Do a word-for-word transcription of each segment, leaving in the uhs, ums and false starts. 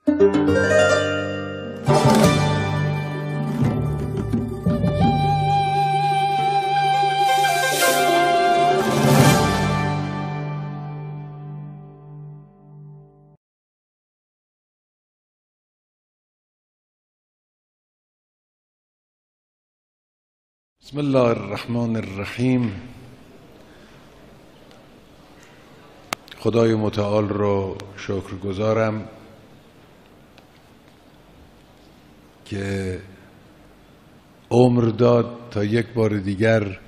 بسم الله الرحمن الرحیم. خدای متعال رو شکرگزارم که عمر داد تا یک بار دیگر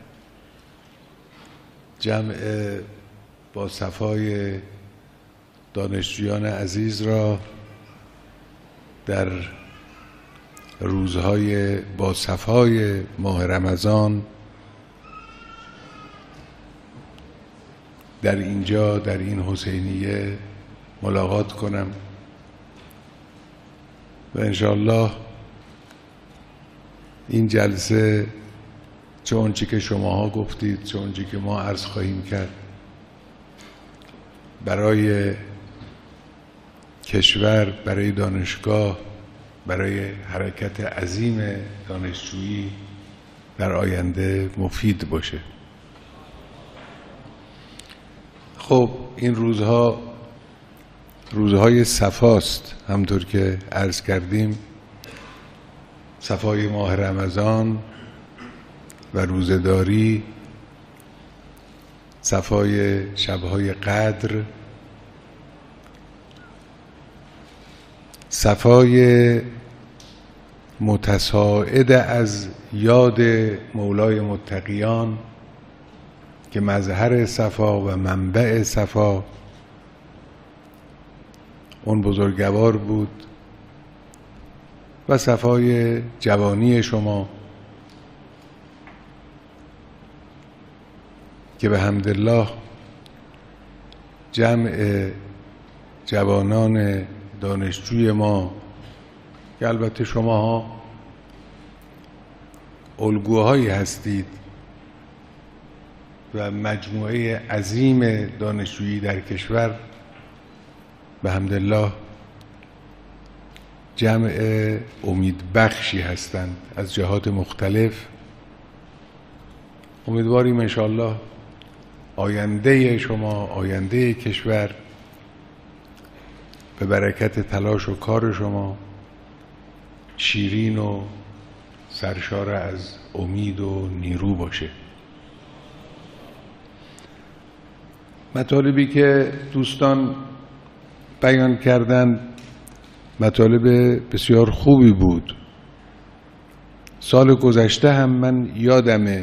جمع با صفای دانشجویان عزیز را در روزهای با صفای ماه رمضان در اینجا در این حسینیه ملاقات کنم و انشاءالله این جلسه چه اونچه که شماها گفتید چه اونچه که ما عرض خواهیم کرد برای کشور، برای دانشگاه، برای حرکت عظیم دانشجویی در آینده مفید باشه. خب این روزها روزهای صفاست، همطور که عرض کردیم صفای ماه رمضان و روزه‌داری، صفای شبهای قدر، صفای متصاعد از یاد مولای متقیان که مظهر صفا و منبع صفا اون بزرگوار بود و صفای جوانی شما که به حمدالله جمع جوانان دانشجوی ما که البته شماها الگوهایی هستید و مجموعه عظیم دانشجویی در کشور به حمدالله جمع امیدبخشی هستند از جهات مختلف. امیدواریم انشاءالله آینده شما، آینده کشور به برکت تلاش و کار شما شیرین و سرشار از امید و نیرو باشه. مطالبی که دوستان بیان کردند مطالب بسیار خوبی بود. سال گذشته هم من یادمه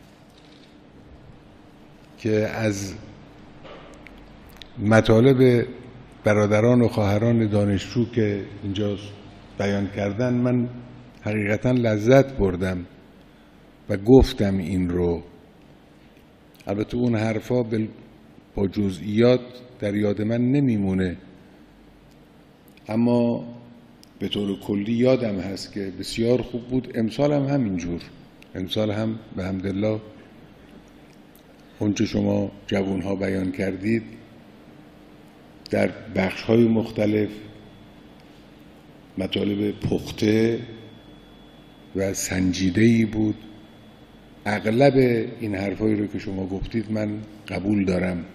که از مطالب برادران و خواهران دانشجو که اینجا بیان کردن من حقیقتا لذت بردم و گفتم این رو. البته اون حرفا با جزئیات در یاد من نمیمونه، اما به طور کلی یادم هست که بسیار خوب بود. امسال هم همینجور، امسال هم به حمدالله اونچه شما جوانها بیان کردید در بخش‌های مختلف مطالب پخته و سنجیده‌ای بود. اغلب این حرفایی رو که شما گفتید من قبول دارم.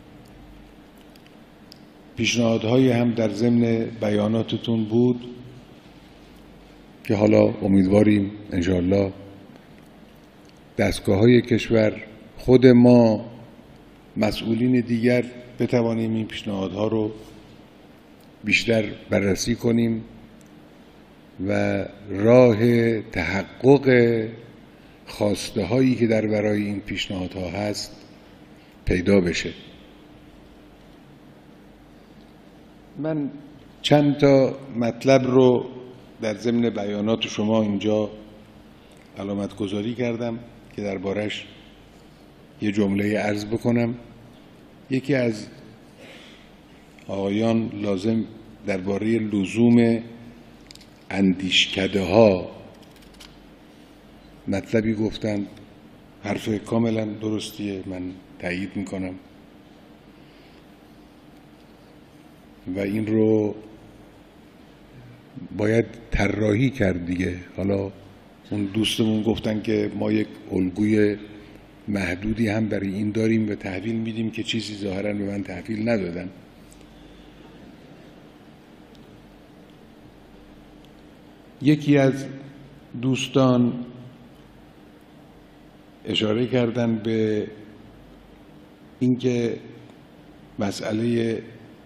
پیشنهادهایی هم در ضمن بیاناتتون بود که حالا امیدواریم انشاءالله دستگاه‌های کشور، خود ما، مسئولین دیگر بتوانیم این پیشنهادها رو بیشتر بررسی کنیم و راه تحقق خواسته هایی که در برای این پیشنهادها هست پیدا بشه. من چند تا مطلب رو در ضمن بیانات شما اینجا علامت گذاری کردم که دربارش یه جمله عرض بکنم. یکی از آقایان لازم درباره لزوم اندیشکده ها مطلبی گفتن، حرف کاملا درستیه، من تایید میکنم و این رو باید طراحی کرد دیگه. حالا اون دوستمون گفتن که ما یک الگوی محدودی هم برای این داریم و تحویل میدیم که چیزی ظاهرا به من تحویل ندادن. یکی از دوستان اشاره کردن به اینکه مسئله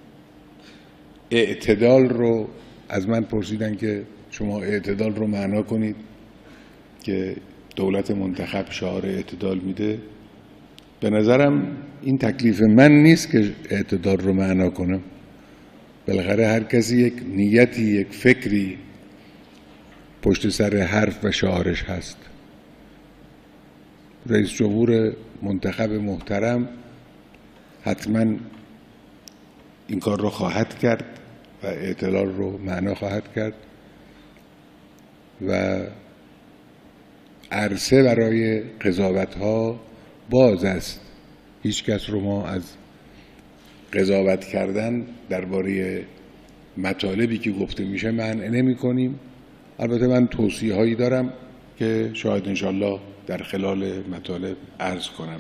اعتدال رو از من پرسیدن که شما اعتدال رو معنا کنید که دولت منتخب شعار اعتدال میده. به نظرم این تکلیف من نیست که اعتدال رو معنا کنم. بالاخره هر کسی یک نیتی، یک فکری پشت سر حرف و شعارش هست. رئیس جمهور منتخب محترم حتما این کار رو خواهد کرد و اعتدال رو معنا خواهد کرد و عرصه برای قضاوت ها باز است. هیچ کس رو ما از قضاوت کردن درباره مطالبی که گفته میشه منع نمی کنیم. البته من توصیه هایی دارم که شاید انشالله در خلال مطالب عرض کنم.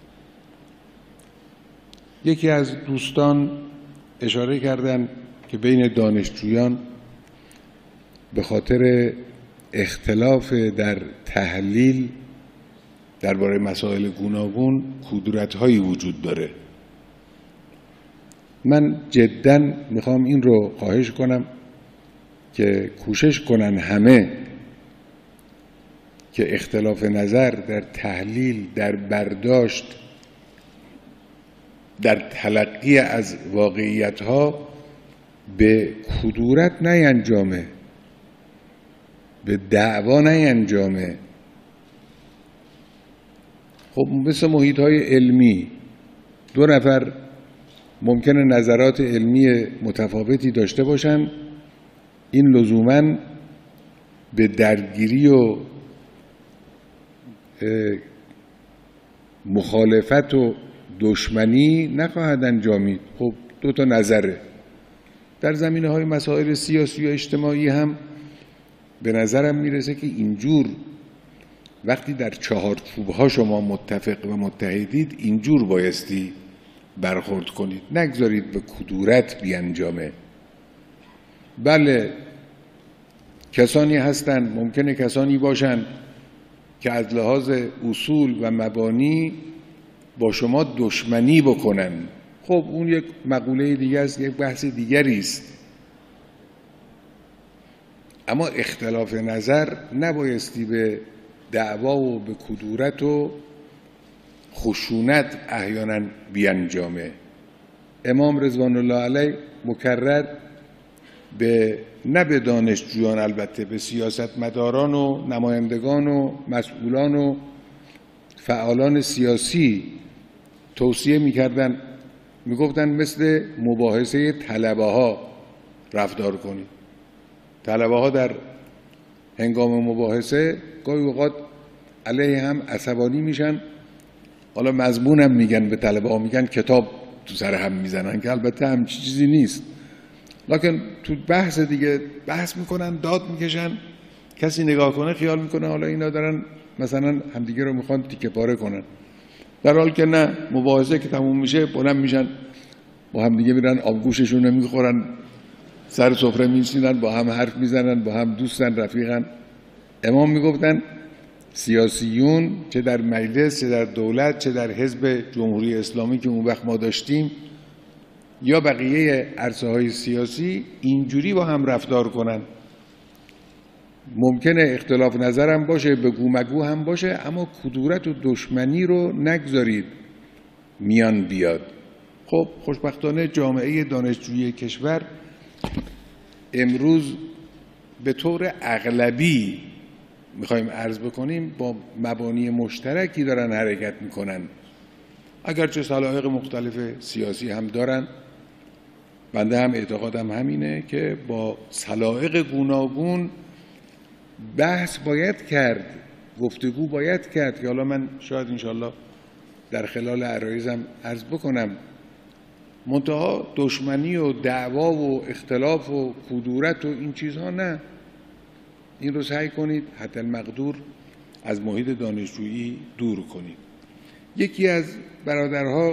یکی از دوستان اشاره کردن که بین دانشجویان به خاطر اختلاف در تحلیل درباره مسائل گوناگون کدورت‌هایی وجود داره. من جداً میخوام این رو خواهش کنم که کوشش کنن همه که اختلاف نظر در تحلیل، در برداشت، در تلقی از واقعیت‌ها به کدورت نینجامه، به دعوا نینجامه. خب مثل محیط‌های علمی دو نفر ممکنه نظرات علمی متفاوتی داشته باشن، این لزوماً به درگیری و مخالفت و دشمنی نخواهد انجامید. خب دو تا نظره. در زمینه‌های مسائل سیاسی و اجتماعی هم به نظرم میرسه که اینجور وقتی در چهارچوب‌ها شما متفق و متحدید اینجور بایستی برخورد کنید، نگذارید به کدورت بیانجامه. بله کسانی هستن، ممکنه کسانی باشن که از لحاظ اصول و مبانی با شما دشمنی بکنن. خب اون یک مقوله دیگه است، یک بحث دیگری است. اما اختلاف نظر نبایستی به دعوا و به کدورت و خشونت احیانا بیانجامه. امام رضوان الله علیه مکرر به نه به دانشجویان، البته به سیاستمداران و نمایندگان و مسئولان و فعالان سیاسی توصیه میکردن، میگفتن مثل مباحثه طلبه ها رفتار کنید. طلبه ها در هنگام مباحثه گاهی اوقات علیه هم عصبانی میشن، حالا مضمون هم میگن، به طلبه ها میگن کتاب تو سر هم میزنن، که البته همچی چیزی نیست. لکن تو بحث دیگه بحث میکنن، داد میکشن، کسی نگاه کنه خیال میکنه حالا اینا دارن مثلا همدیگه رو میخوان تیکه پاره کنن، در حال که نه، مباحثه که تموم میشه بلند میشن با همدیگه میرن آبگوششون رو میخورن، سر سفره میشینن، با هم حرف میزنن، با هم دوستن، رفیقن. امام میگفتن سیاسیون چه در مجلس، چه در دولت، چه در حزب جمهوری اسلامی که اون وقت ما داشتیم، یا بقیه عرصه های سیاسی اینجوری با هم رفتار کنن. ممکنه اختلاف نظر هم باشه، بگو مگو هم باشه، اما کدورت و دشمنی رو نگذارید میان بیاد. خب خوشبختانه جامعه دانشجویی کشور امروز به طور اغلبی میخوایم عرض بکنیم با مبانی مشترکی دارن حرکت میکنن، اگرچه سلایق مختلف سیاسی هم دارن. بنده هم اعتقادم همینه که با سلایق گوناگون بحث باید کرد، گفتگو باید کرد، که حالا من شاید انشالله در خلال عرایزم عرض بکنم منتها دشمنی و دعوا و اختلاف و کدورت و این چیزها نه. این رو سعی کنید حتی المقدور از محیط دانشجویی دور کنید. یکی از برادرها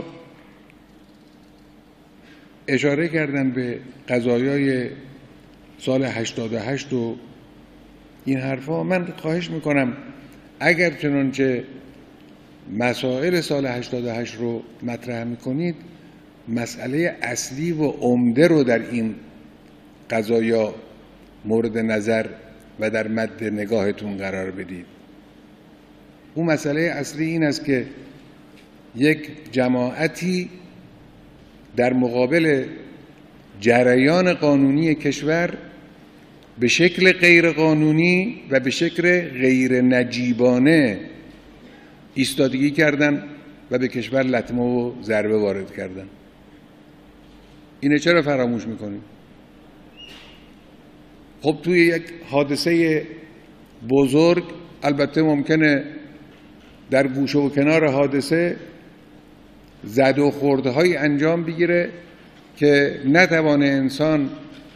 اشاره کردن به قضایای سال هشتاد و هشت و این حرفا. من خواهش میکنم اگر چنانچه مسائل سال هشتاد و هشت رو مطرح میکنید، مسئله اصلی و عمده رو در این قضایا مورد نظر و در مد نگاهتون قرار بدید. اون مسئله اصلی این است که یک جماعتی در مقابل جریان قانونی کشور به شکل غیر قانونی و به شکل غیر نجیبانه ایستادگی کردن و به کشور لطمه و ضربه وارد کردن. اینه چرا فراموش میکنیم؟ خب توی یک حادثه بزرگ البته ممکنه در گوشه و کنار حادثه زد و خورده های انجام بگیره که نتوانه انسان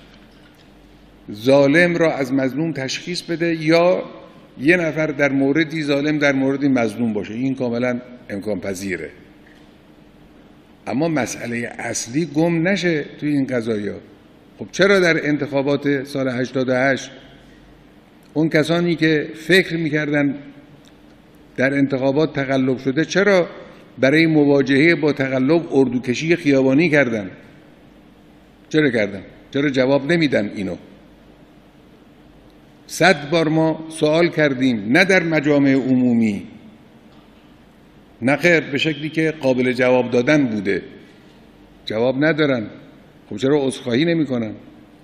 ظالم را از مظلوم تشخیص بده یا یه نفر در موردی ظالم در موردی مظلوم باشه. این کاملا امکان پذیره. اما مسئله اصلی گم نشه توی این قضایا. خب چرا در انتخابات سال هشتاد و هشت اون کسانی که فکر میکردن در انتخابات تقلب شده چرا برای مواجهه با تقلب اردوکشی خیابانی کردن؟ چرا کردن؟ چرا جواب نمیدن اینو؟ صد بار ما سوال کردیم، نه در مجامع عمومی، نه خیر به شکلی که قابل جواب دادن بوده. جواب ندارن. خب چرا عذرخواهی نمی‌کنن؟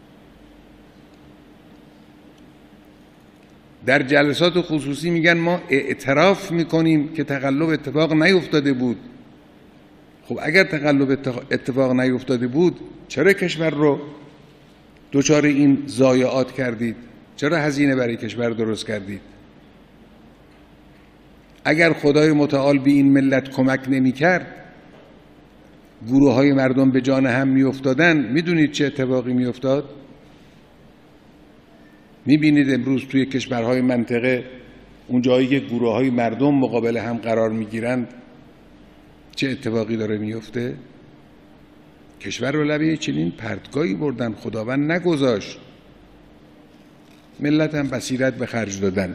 در جلسات خصوصی میگن ما اعتراف میکنیم که تقلب اتفاق نیفتاده بود. خب اگر تقلب اتفاق نیفتاده بود چرا کشور رو دچار این ضایعات کردید؟ چرا هزینه برای کشور درست کردید؟ اگر خدای متعال به این ملت کمک نمی کرد، گروه های مردم به جان هم می افتادن، می دونید چه اتفاقی می افتاد؟ می بینید امروز توی کشورهای منطقه اون جایی که گروه های مردم مقابل هم قرار می گیرند چه اتفاقی داره می افته؟ کشور رو لبه چنین پرتگاهی بردن، خداوند نگذاشت. ملت هم بصیرت به خرج دادن.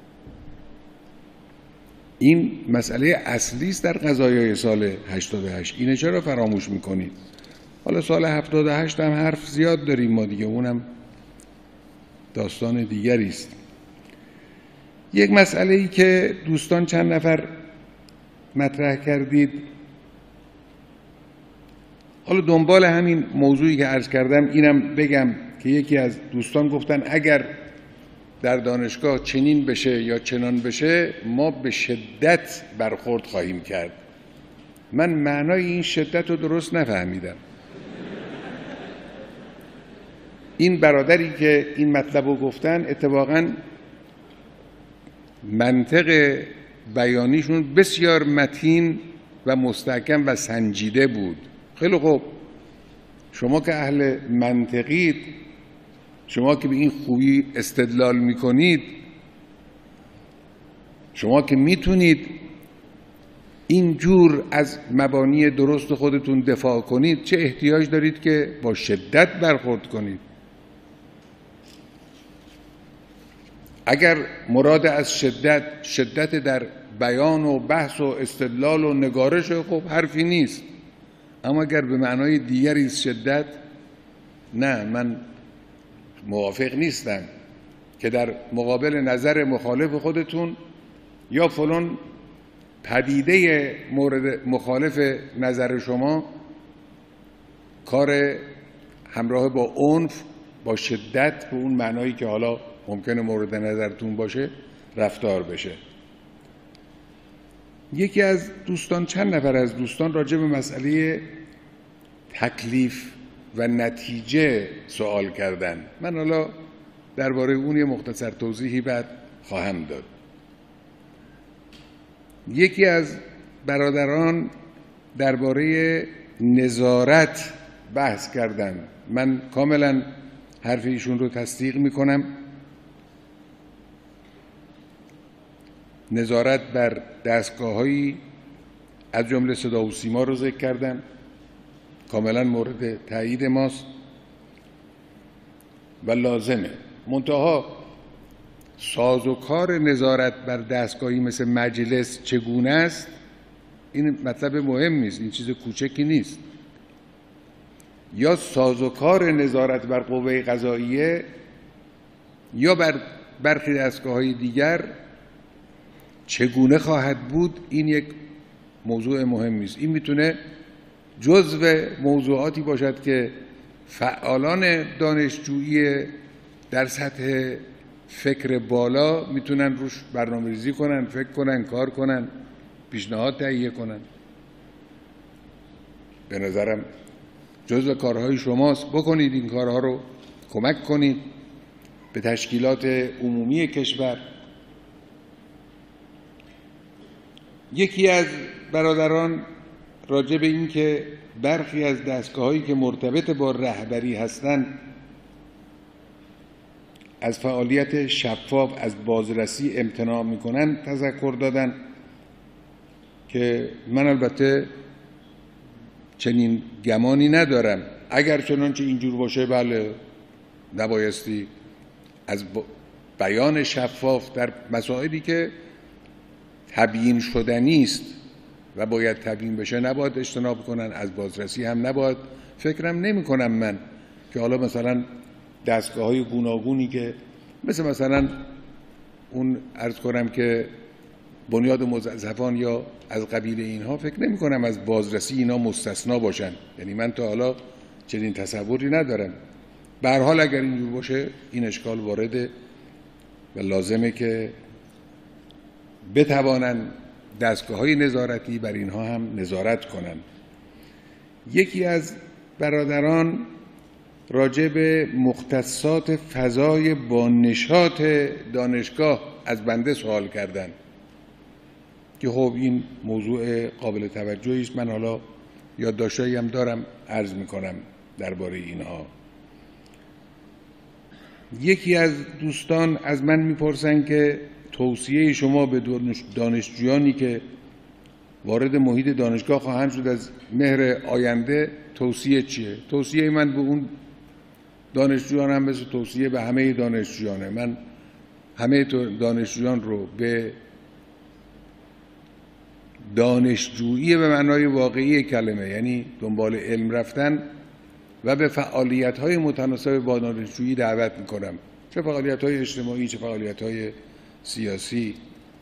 این مسئله اصلی است در قضایای سال هشتاد و هشت. اینه چرا فراموش میکنید؟ حالا سال هفتاد و هشت هم حرف زیاد داریم ما دیگه، اونم داستان دیگری است. یک مسئله ای که دوستان چند نفر مطرح کردید، حالا دنبال همین موضوعی که عرض کردم اینم بگم که یکی از دوستان گفتن اگر در دانشگاه چنین بشه یا چنان بشه ما به شدت برخورد خواهیم کرد. من معنای این شدت رو درست نفهمیدم. این برادری که این مطلب رو گفتن اتفاقاً منطق بیانیشون بسیار متین و مستحکم و سنجیده بود. خیلی خوب، شما که اهل منطقید، شما که به این خوبی استدلال میکنید، شما که میتونید اینجور از مبانی درست خودتون دفاع کنید، چه احتیاج دارید که با شدت برخورد کنید؟ اگر مراد از شدت شدت در بیان و بحث و استدلال و نگارش، خب حرفی نیست. اما اگر به معنای دیگری شدت، نه، من موافق نیستم که در مقابل نظر مخالف خودتون یا فلان پدیده مورد مخالف نظر شما کار همراه با عنف، با شدت به اون معنایی که حالا ممکنه مورد نظرتون باشه رفتار بشه. یکی از دوستان، چند نفر از دوستان راجع به مسئله تکلیف و نتیجه سوال کردن. من حالا درباره اون یه مختصر توضیحی بعد خواهم داد. یکی از برادران درباره نظارت بحث کردن. من کاملا حرف ایشون رو تصدیق میکنم. نظارت بر دستگاه‌هایی از جمله صدا و سیما رو ذکر کردن، کاملا مورد تایید ماست و لازمه. منتها سازوکار نظارت بر دستگاهی مثل مجلس چگونه است، این مطلب مهم نیست، این چیز کوچکی نیست. یا سازوکار نظارت بر قوه قضاییه یا بر برخی دستگاه‌های دیگر چگونه خواهد بود، این یک موضوع مهم است. این میتونه جزو موضوعاتی باشد که فعالان دانشجویی در سطح فکر بالا میتونن روش برنامه‌ریزی کنن، فکر کنن، کار کنن، پیشنهاد تهیه کنن. به نظرم جزو کارهای شماست، بکنید این کارها رو، کمک کنید به تشکیلات عمومی کشور. یکی از برادران راجع به این که برخی از دستگاه‌هایی که مرتبط با رهبری هستند از فعالیت شفاف، از بازرسی امتناع میکنن تذکر دادن که من البته چنین گمانی ندارم. اگر چنانچه اینجور باشه بله، نبایستی از بیان شفاف در مسائلی که تبیین شدنی است و باید تبیین بشه نباید اجتناب کنن، از بازرسی هم نباید. فکرم نمی کنم من که حالا مثلا دستگاه‌های گوناگونی که مثل مثلا اون عرض کنم که بنیاد موظفان یا از قبیل اینها، فکر نمی کنم از بازرسی اینا مستثنا باشن. یعنی من تا حالا چنین تصوری ندارم. به هر حال اگر اینجور باشه این اشکال وارده و لازمه که بتوانن دستگاه‌های نظارتی بر اینها هم نظارت کنن. یکی از برادران راجع به مختصات فضای با نشاط دانشگاه از بنده سوال کردن که خب این موضوع قابل توجهی است. من حالا یادداشتایی هم دارم عرض میکنم درباره اینها. یکی از دوستان از من میپرسن که توصیه شما به دانشجویانی که وارد محیط دانشگاه خواهند شد از مهر آینده توصیه چیه؟ توصیه من به اون دانشجویان هم مثل توصیه به همه دانشجویانه. من همه دانشجویان رو به دانشجویی به معنای واقعی کلمه، یعنی دنبال علم رفتن و به فعالیت‌های متناسب با دانشجویی دعوت می‌کنم، چه فعالیت‌های اجتماعی چه فعالیت‌های سیاسی.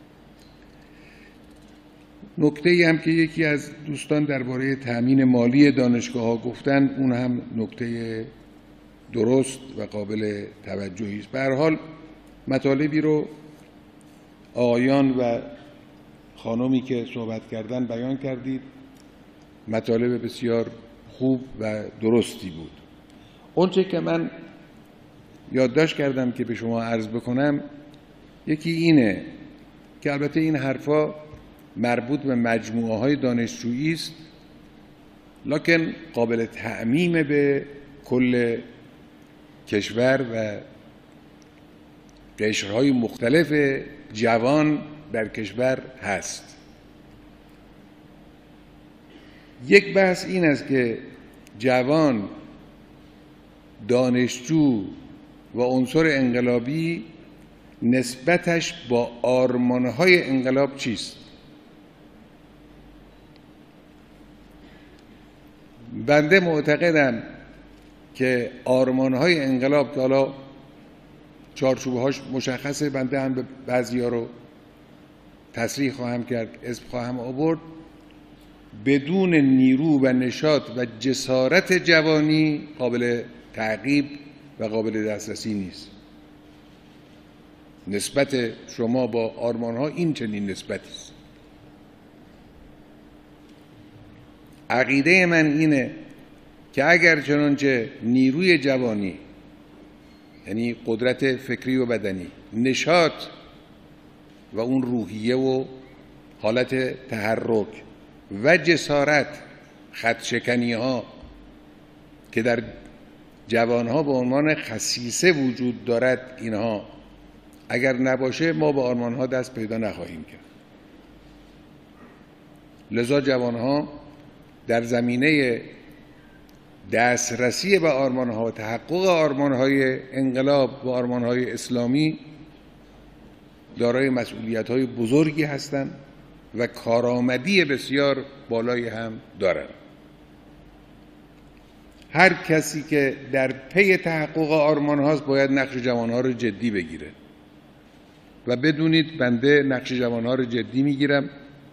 نکته‌ای هم که یکی از دوستان درباره تأمین مالی دانشگاه‌ها گفتن، اون هم نکته درست و قابل توجهی است. به هر حال مطالبی رو آقایان و خانمی که صحبت کردن بیان کردید، مطالب بسیار خوب و درستی بود. اونچه که من یادداشت کردم که به شما عرض بکنم یکی اینه که البته این حرفا مربوط به مجموعه های دانشجویی است، لکن قابل تعمیم به کل کشور و قشرهای مختلف جوان در کشور هست. یک بحث این است که جوان، دانشجو و عنصر انقلابی نسبتش با آرمانهای انقلاب چیست؟ بنده معتقدم که آرمانهای انقلاب که حالا چارچوبهاش مشخصه، بنده هم به بعضی ها رو تصریح خواهم کرد، اسم خواهم آورد، بدون نیرو و نشاط و جسارت جوانی قابل تعقیب و قابل دسترسی نیست. نسبت شما با آرمانها این چنین نسبتی است. عقیده من اینه که اگر چنانچه نیروی جوانی، یعنی قدرت فکری و بدنی، نشاط و اون روحیه و حالت تحرک و جسارت خطشکنی ها که در جوان ها به عنوان خصیصه وجود دارد، اینها اگر نباشه ما به آرمان ها دست پیدا نخواهیم کرد. لذا جوان ها در زمینه دسترسی به آرمان ها، تحقق آرمان های انقلاب و آرمان های اسلامی دارای مسئولیت های بزرگی هستند و کارآمدی بسیار بالایی هم دارند. هر کسی که در پی تحقق آرمان هاست باید نقش جوان ها رو جدی بگیره و بدونید بنده نقش جوان ها رو جدی میگیرم.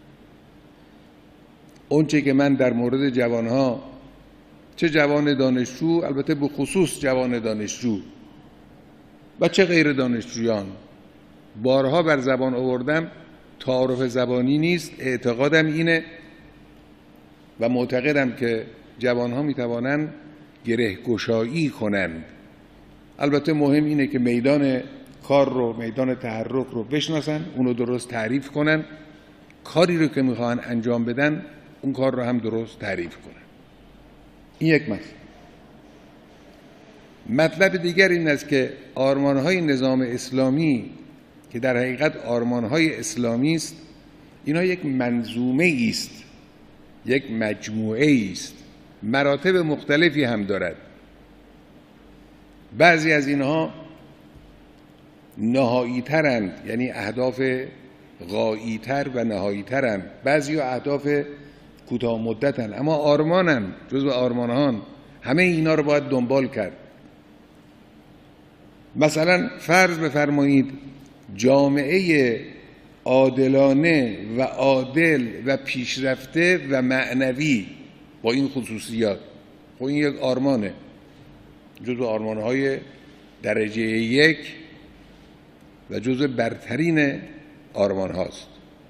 اونچه که من در مورد جوان ها، چه جوان دانشجو، البته به خصوص جوان دانشجو و چه غیر دانشجویان بارها بر زبان آوردم، تعارف زبانی نیست. اعتقادم اینه و معتقدم که جوان ها میتوانند گره گشایی کنند. البته مهم اینه که میدان کار رو، میدان تحرک رو بشناسن، اونو درست تعریف کنن، کاری رو که میخوان انجام بدن اون کار رو هم درست تعریف کنن. این یک مطلب. مطلب دیگر این است که آرمانهای نظام اسلامی که در حقیقت آرمانهای اسلامی است، اینا یک منظومه است، یک مجموعه است، مراتب مختلفی هم دارد. بعضی از اینها نهایی ترند، یعنی اهداف غایی تر و نهایی ترند، بعضی اهداف کوتاه مدتن، اما آرمانن، جزو آرمانان. همه اینا رو باید دنبال کرد. مثلا فرض بفرمایید جامعه عادلانه و عادل و پیشرفته و معنوی با این خصوصیات، خب این یک آرمانه، جزو آرمانهای درجه یک و جزو برترین آرمان هاست.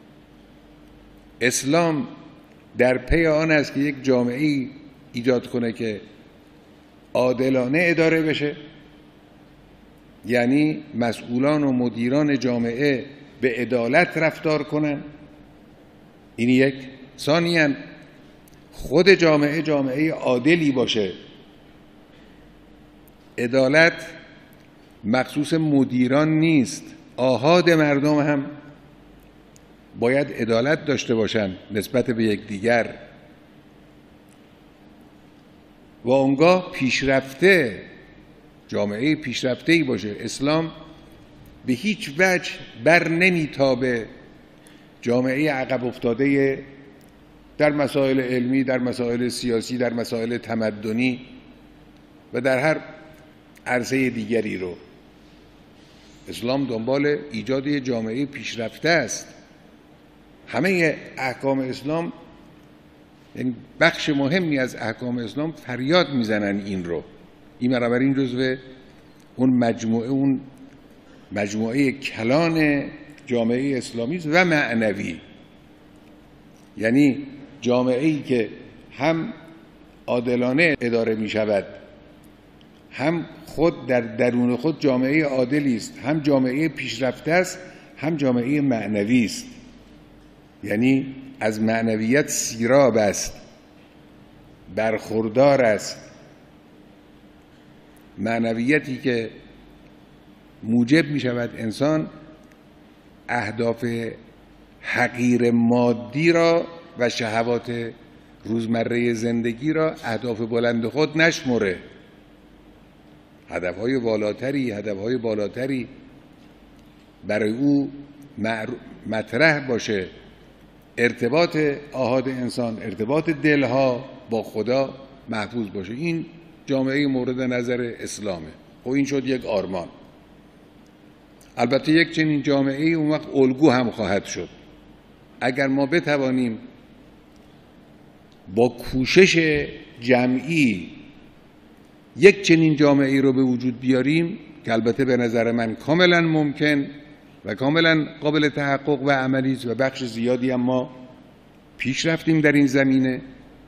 اسلام در پی آن است که یک جامعه ایجاد کنه که عادلانه اداره بشه، یعنی مسئولان و مدیران جامعه به عدالت رفتار کنن. این یک. ثانیاً خود جامعه جامعه عادلی باشه. عدالت مخصوص مدیران نیست، آحاد مردم هم باید عدالت داشته باشند نسبت به یکدیگر و اونگاه پیشرفته، جامعه پیشرفته‌ای باشه. اسلام به هیچ وجه بر نمیتابه جامعه عقب افتاده در مسائل علمی، در مسائل سیاسی، در مسائل تمدنی و در هر عرصه دیگری رو. اسلام دنبال ایجاد یک جامعه پیشرفته است. همه احکام اسلام، یعنی بخش مهمی از احکام اسلام فریاد میزنن این رو. این بنابراین جزو اون مجموعه اون مجموعه کلان جامعه اسلامی است و معنوی، یعنی جامعه ای که هم عادلانه اداره می شود، هم خود در درون خود جامعه عادلی است، هم جامعه پیشرفته است، هم جامعه معنوی است، یعنی از معنویت سیراب است، برخوردار است. معنویتی که موجب می شود انسان اهداف حقیر مادی را و شهوات روزمره زندگی را اهداف بلند خود نشمره، هدفهای بالاتری هدفهای بالاتری برای او مطرح باشه. ارتباط آحاد انسان، ارتباط دلها با خدا محفوظ باشه. این جامعه مورد نظر اسلامه. و این شد یک آرمان. البته یک چنین جامعه ای اون وقت الگو هم خواهد شد. اگر ما بتوانیم با کوشش جمعی یک چنین جامعه ای رو به وجود بیاریم که البته به نظر من کاملا ممکن و کاملا قابل تحقق و عملی است و بخش زیادی هم ما پیش رفتیم در این زمینه.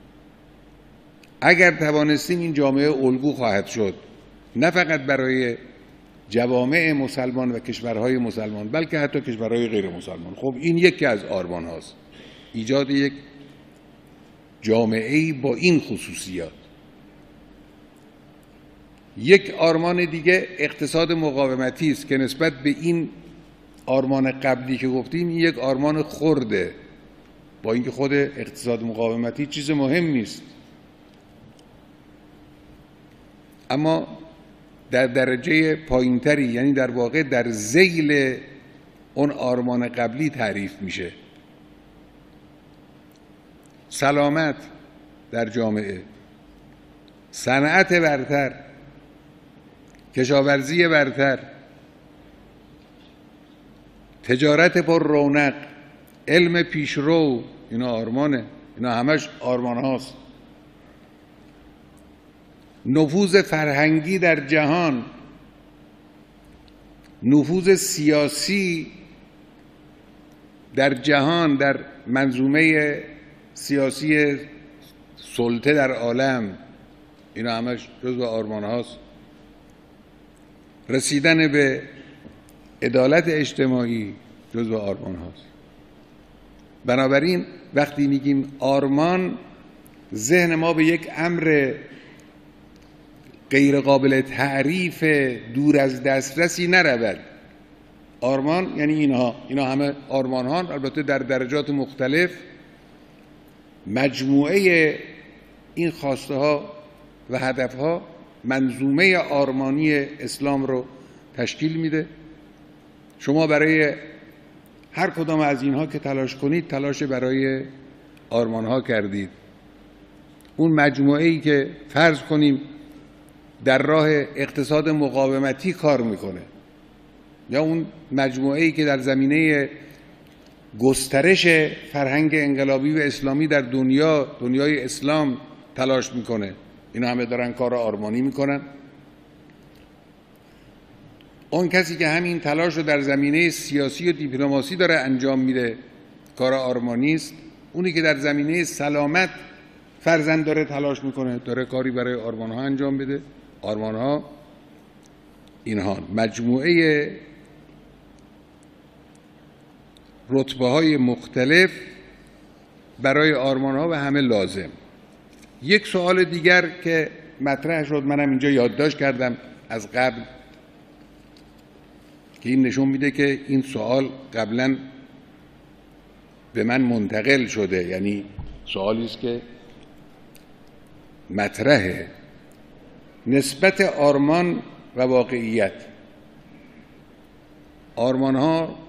اگر توانستیم این جامعه الگو خواهد شد، نه فقط برای جوامع مسلمان و کشورهای مسلمان بلکه حتی کشورهای غیر مسلمان. خب این یکی از آرمان هاست، ایجاد یک جامعه‌ای با این خصوصیات. یک آرمان دیگه اقتصاد مقاومتی است که نسبت به این آرمان قبلی که گفتیم این یک آرمان خرده، با اینکه خود اقتصاد مقاومتی چیز مهمی است، اما در درجه پایینتری، یعنی در واقع در ذیل اون آرمان قبلی تعریف میشه. سلامت در جامعه، صنعت برتر، کشاورزی برتر، تجارت پر رونق، علم پیشرو، اینا آرمانه، اینا همش آرمان هاست. نفوذ فرهنگی در جهان، نفوذ سیاسی در جهان، در منظومه سیاسی سلطه در عالم، اینا همش جزو آرمان هاست. رسیدن به عدالت اجتماعی جزو آرمان هاست. بنابراین وقتی میگیم آرمان، ذهن ما به یک امر غیر قابل تعریف دور از دسترسی نرود. آرمان یعنی اینها، اینا همه آرمان ها، البته در درجات مختلف. مجموعه این خواسته ها و هدف ها منظومه آرمانی اسلام رو تشکیل میده. شما برای هر کدام از اینها که تلاش کنید، تلاش برای آرمان ها کردید. اون مجموعه ای که فرض کنیم در راه اقتصاد مقاومتی کار میکنه، یا اون مجموعه ای که در زمینه گسترش فرهنگ انقلابی و اسلامی در دنیا، دنیای اسلام تلاش میکنه، اینا همه دارن کار آرمانی میکنن. اون کسی که همین تلاش رو در زمینه سیاسی و دیپلماسی داره انجام میده، کار آرمانی است. اونی که در زمینه سلامت فرزند داره تلاش میکنه، داره کاری برای آرمان ها انجام بده. آرمان ها اینها مجموعه رتبه های مختلف برای آرمان ها و همه لازم. یک سوال دیگر که مطرح شد، منم اینجا یادداشت کردم از قبل، که این نشون میده که این سوال قبلا به من منتقل شده، یعنی سوالی است که مطرحه. نسبت آرمان و واقعیت. آرمان ها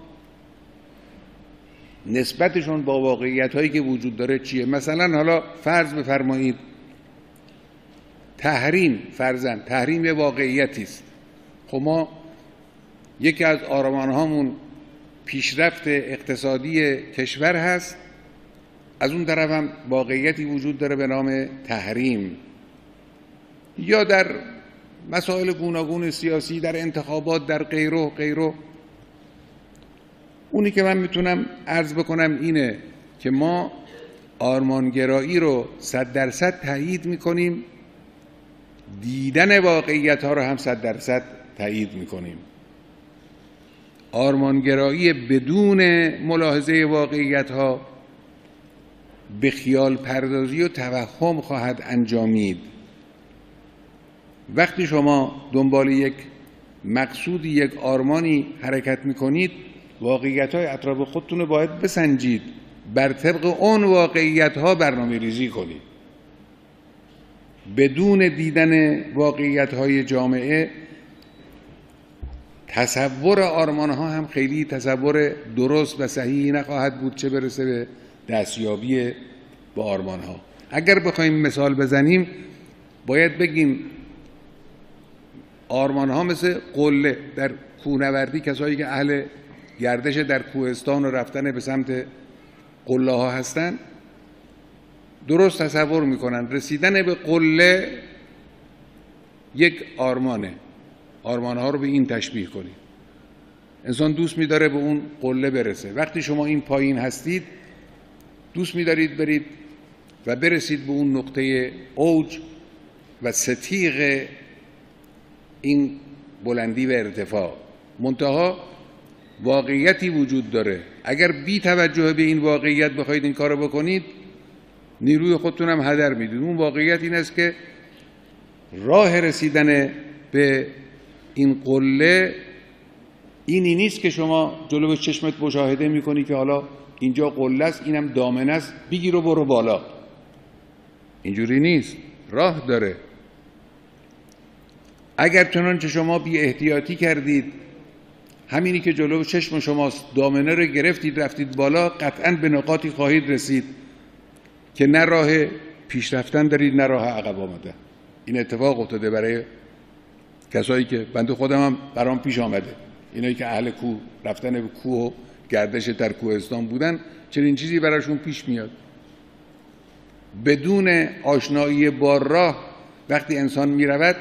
نسبتشون با واقعیت هایی که وجود داره چیه؟ مثلا حالا فرض بفرمایید تحریم، فرضاً تحریم یه واقعیتی است. خب ما یکی از آرمان هامون پیشرفت اقتصادی کشور هست، از اون طرف هم واقعیتی وجود داره به نام تحریم. یا در مسائل گوناگون سیاسی، در انتخابات، در غیره غیره. اونی که من میتونم عرض بکنم اینه که ما آرمانگرایی رو صد درصد تایید میکنیم، دیدن واقعیت ها رو هم صد درصد تایید میکنیم. آرمانگرایی بدون ملاحظه واقعیت ها به خیال پردازی و توهم خواهد انجامید. وقتی شما دنبال یک مقصودی، یک آرمانی حرکت میکنید، واقعیت های اطراف خودتون رو باید بسنجید، بر طبق اون واقعیت ها برنامه ریزی کنید. بدون دیدن واقعیت های جامعه، تصور آرمان ها هم خیلی تصور درست و صحیحی نخواهد بود، چه برسه به دستیابی با آرمان ها. اگر بخوایم مثال بزنیم، باید بگیم آرمان ها مثل قله در کوهنوردی، کسایی که اهل گردش در کوهستان و رفتن به سمت قله ها هستن، درست تصور میکنن رسیدن به قله یک آرمانه. آرمان ها رو به این تشبیه کنید. انسان دوست می‌داره به اون قله برسه. وقتی شما این پایین هستید، دوست می‌دارید برید و برسید به اون نقطه اوج و ستیق این بلندی و ارتفاع. منتها واقعیتی وجود داره. اگر بی توجه به این واقعیت بخواید این کارو بکنید، نیروی خودتون هم هدر میدید. اون واقعیت این است که راه رسیدن به این قله اینی نیست که شما جلو چشمت مشاهده میکنی که حالا اینجا قله است، اینم دامنه است، بگیر و برو بالا. اینجوری نیست، راه داره. اگر چنانچه شما بی احتیاطی کردید، همینی که جلو چشم شماست، دامنه رو گرفتید رفتید بالا، قطعاً به نقاطی خواهید رسید که نه راه پیش رفتن دارید نه راه عقب آمدن. این اتفاق افتاده برای کسایی که بنده خودم هم برام پیش آمده، اینایی که اهل کوه، رفتن به کوه و گردش در کوهستان بودن، چنین چیزی براشون پیش میاد. بدون آشنایی با راه وقتی انسان میرود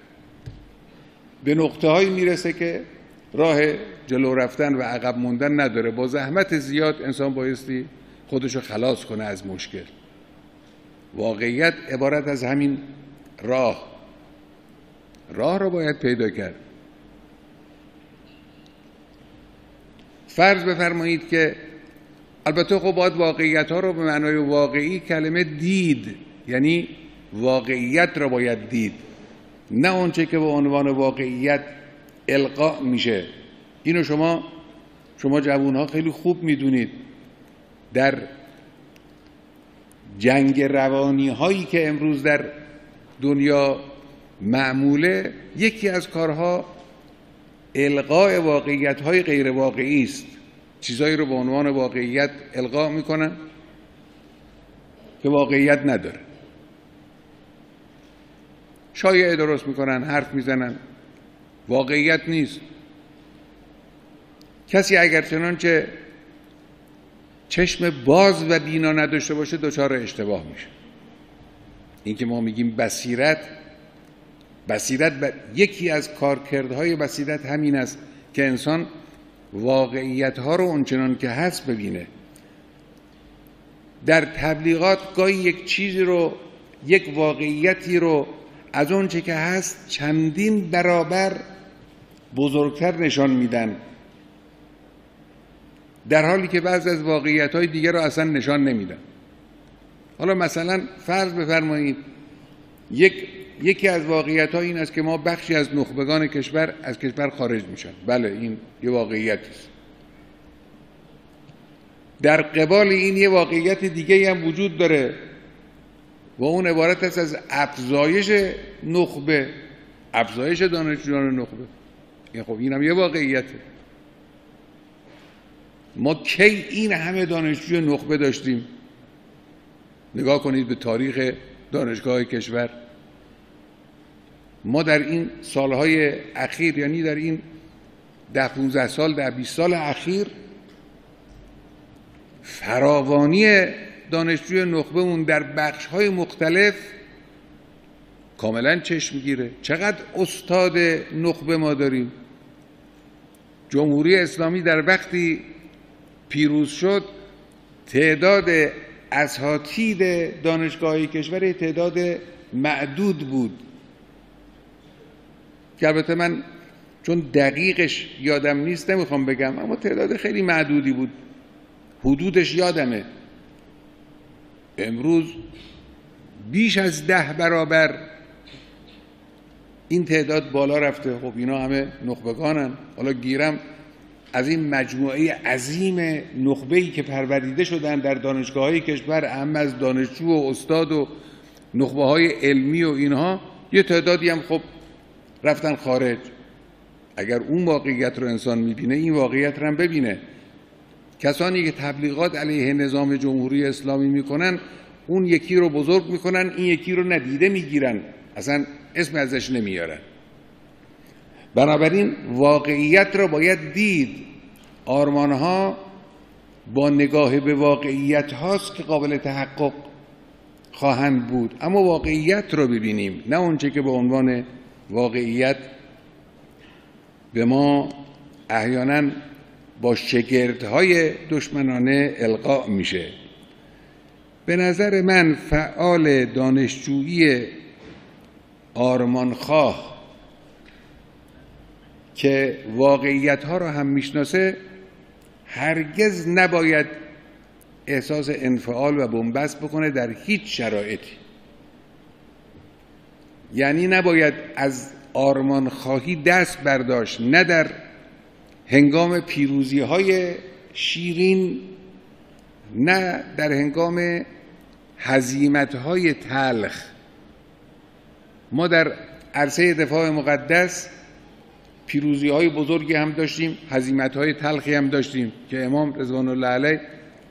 به نقطه هایی میرسه که راه جلو رفتن و عقب موندن نداره. با زحمت زیاد انسان بایستی خودشو خلاص کنه از مشکل. واقعیت عبارت از همین راه راه رو باید پیدا کرد. فرض بفرمایید که البته خب باید واقعیت ها رو به معنای واقعی کلمه دید، یعنی واقعیت رو باید دید، نه اونچه که به عنوان واقعیت القا میشه. اینو شما شما جوان ها خیلی خوب میدونید. در جنگ روانی هایی که امروز در دنیا معموله، یکی از کارها القاء واقعیت های غیر واقعی است. چیزایی رو به عنوان واقعیت القا میکنن که واقعیت نداره. شایعه درست میکنن، حرف میزنن، واقعیت نیست. کسی اگر چنانچه چشم باز و بینا نداشته باشه دچار اشتباه میشه. این که ما میگیم بصیرت، بصیرت ب... یکی از کارکردهای بصیرت همین است که انسان واقعیت ها رو اونچنان که هست ببینه. در تبلیغات گاهی یک چیزی رو، یک واقعیتی رو از اونچه که هست چندین برابر بزرگتر نشان میدن، در حالی که بعضی از واقعیت‌های دیگر رو اصلا نشان نمیدن. حالا مثلا فرض بفرمایید یک یکی از واقعیت‌ها این است که ما بخشی از نخبگان کشور از کشور خارج میشن. بله، این یه واقعیتی است. در قبال این یه واقعیت دیگه هم وجود داره و اون عبارت است از افزایش نخبه، افزایش دانشجویان نخبه. این خب اینم یه واقعیته. ما کی این همه دانشجوی نخبه داشتیم؟ نگاه کنید به تاریخ دانشگاه کشور. ما در این سالهای اخیر، یعنی در این ده پونزده سال، ده بیست سال اخیر، فراوانی دانشجوی نخبهمون در بخش‌های مختلف کاملا چشم میگیره. چقدر استاد نخبه ما داریم. جمهوری اسلامی در وقتی پیروز شد، تعداد اساتید دانشگاهی کشور تعداد معدود بود که البته من چون دقیقش یادم نیست نمیخوام بگم، اما تعداد خیلی معدودی بود، حدودش یادمه. امروز بیش از ده برابر این تعداد بالا رفته. خب اینا همه نخبگانن. حالا گیرم از این مجموعه عظیم نخبه‌ای که پروریده شدن در دانشگاه‌های کشور، اهم از دانشجو و استاد و نخبه‌های علمی و اینها، یه تعدادی هم خب رفتن خارج. اگر اون واقعیت رو انسان می‌بینه، این واقعیت رو هم ببینه. کسانی که تبلیغات علیه نظام جمهوری اسلامی میکنن، اون یکی رو بزرگ میکنن، این یکی رو ندیده میگیرن، اصلا اسم ازش نمیارن. بنابراین واقعیت رو باید دید. آرمانها با نگاه به واقعیت هاست که قابل تحقق خواهند بود، اما واقعیت رو ببینیم، نه اونچه که به عنوان واقعیت به ما احیانا با شگردهای دشمنانه القا میشه. به نظر من فعال دانشجویی آرمانخواه که واقعیت ها را هم میشناسه هرگز نباید احساس انفعال و بنبست بکنه در هیچ شرایطی. یعنی نباید از آرمان خواهی دست برداشت، نه در هنگام پیروزی های شیرین، نه در هنگام هزیمت های تلخ. ما در عرصه دفاع مقدس پیروزی های بزرگی هم داشتیم، هزیمت های تلخی هم داشتیم که امام رضوان الله علیه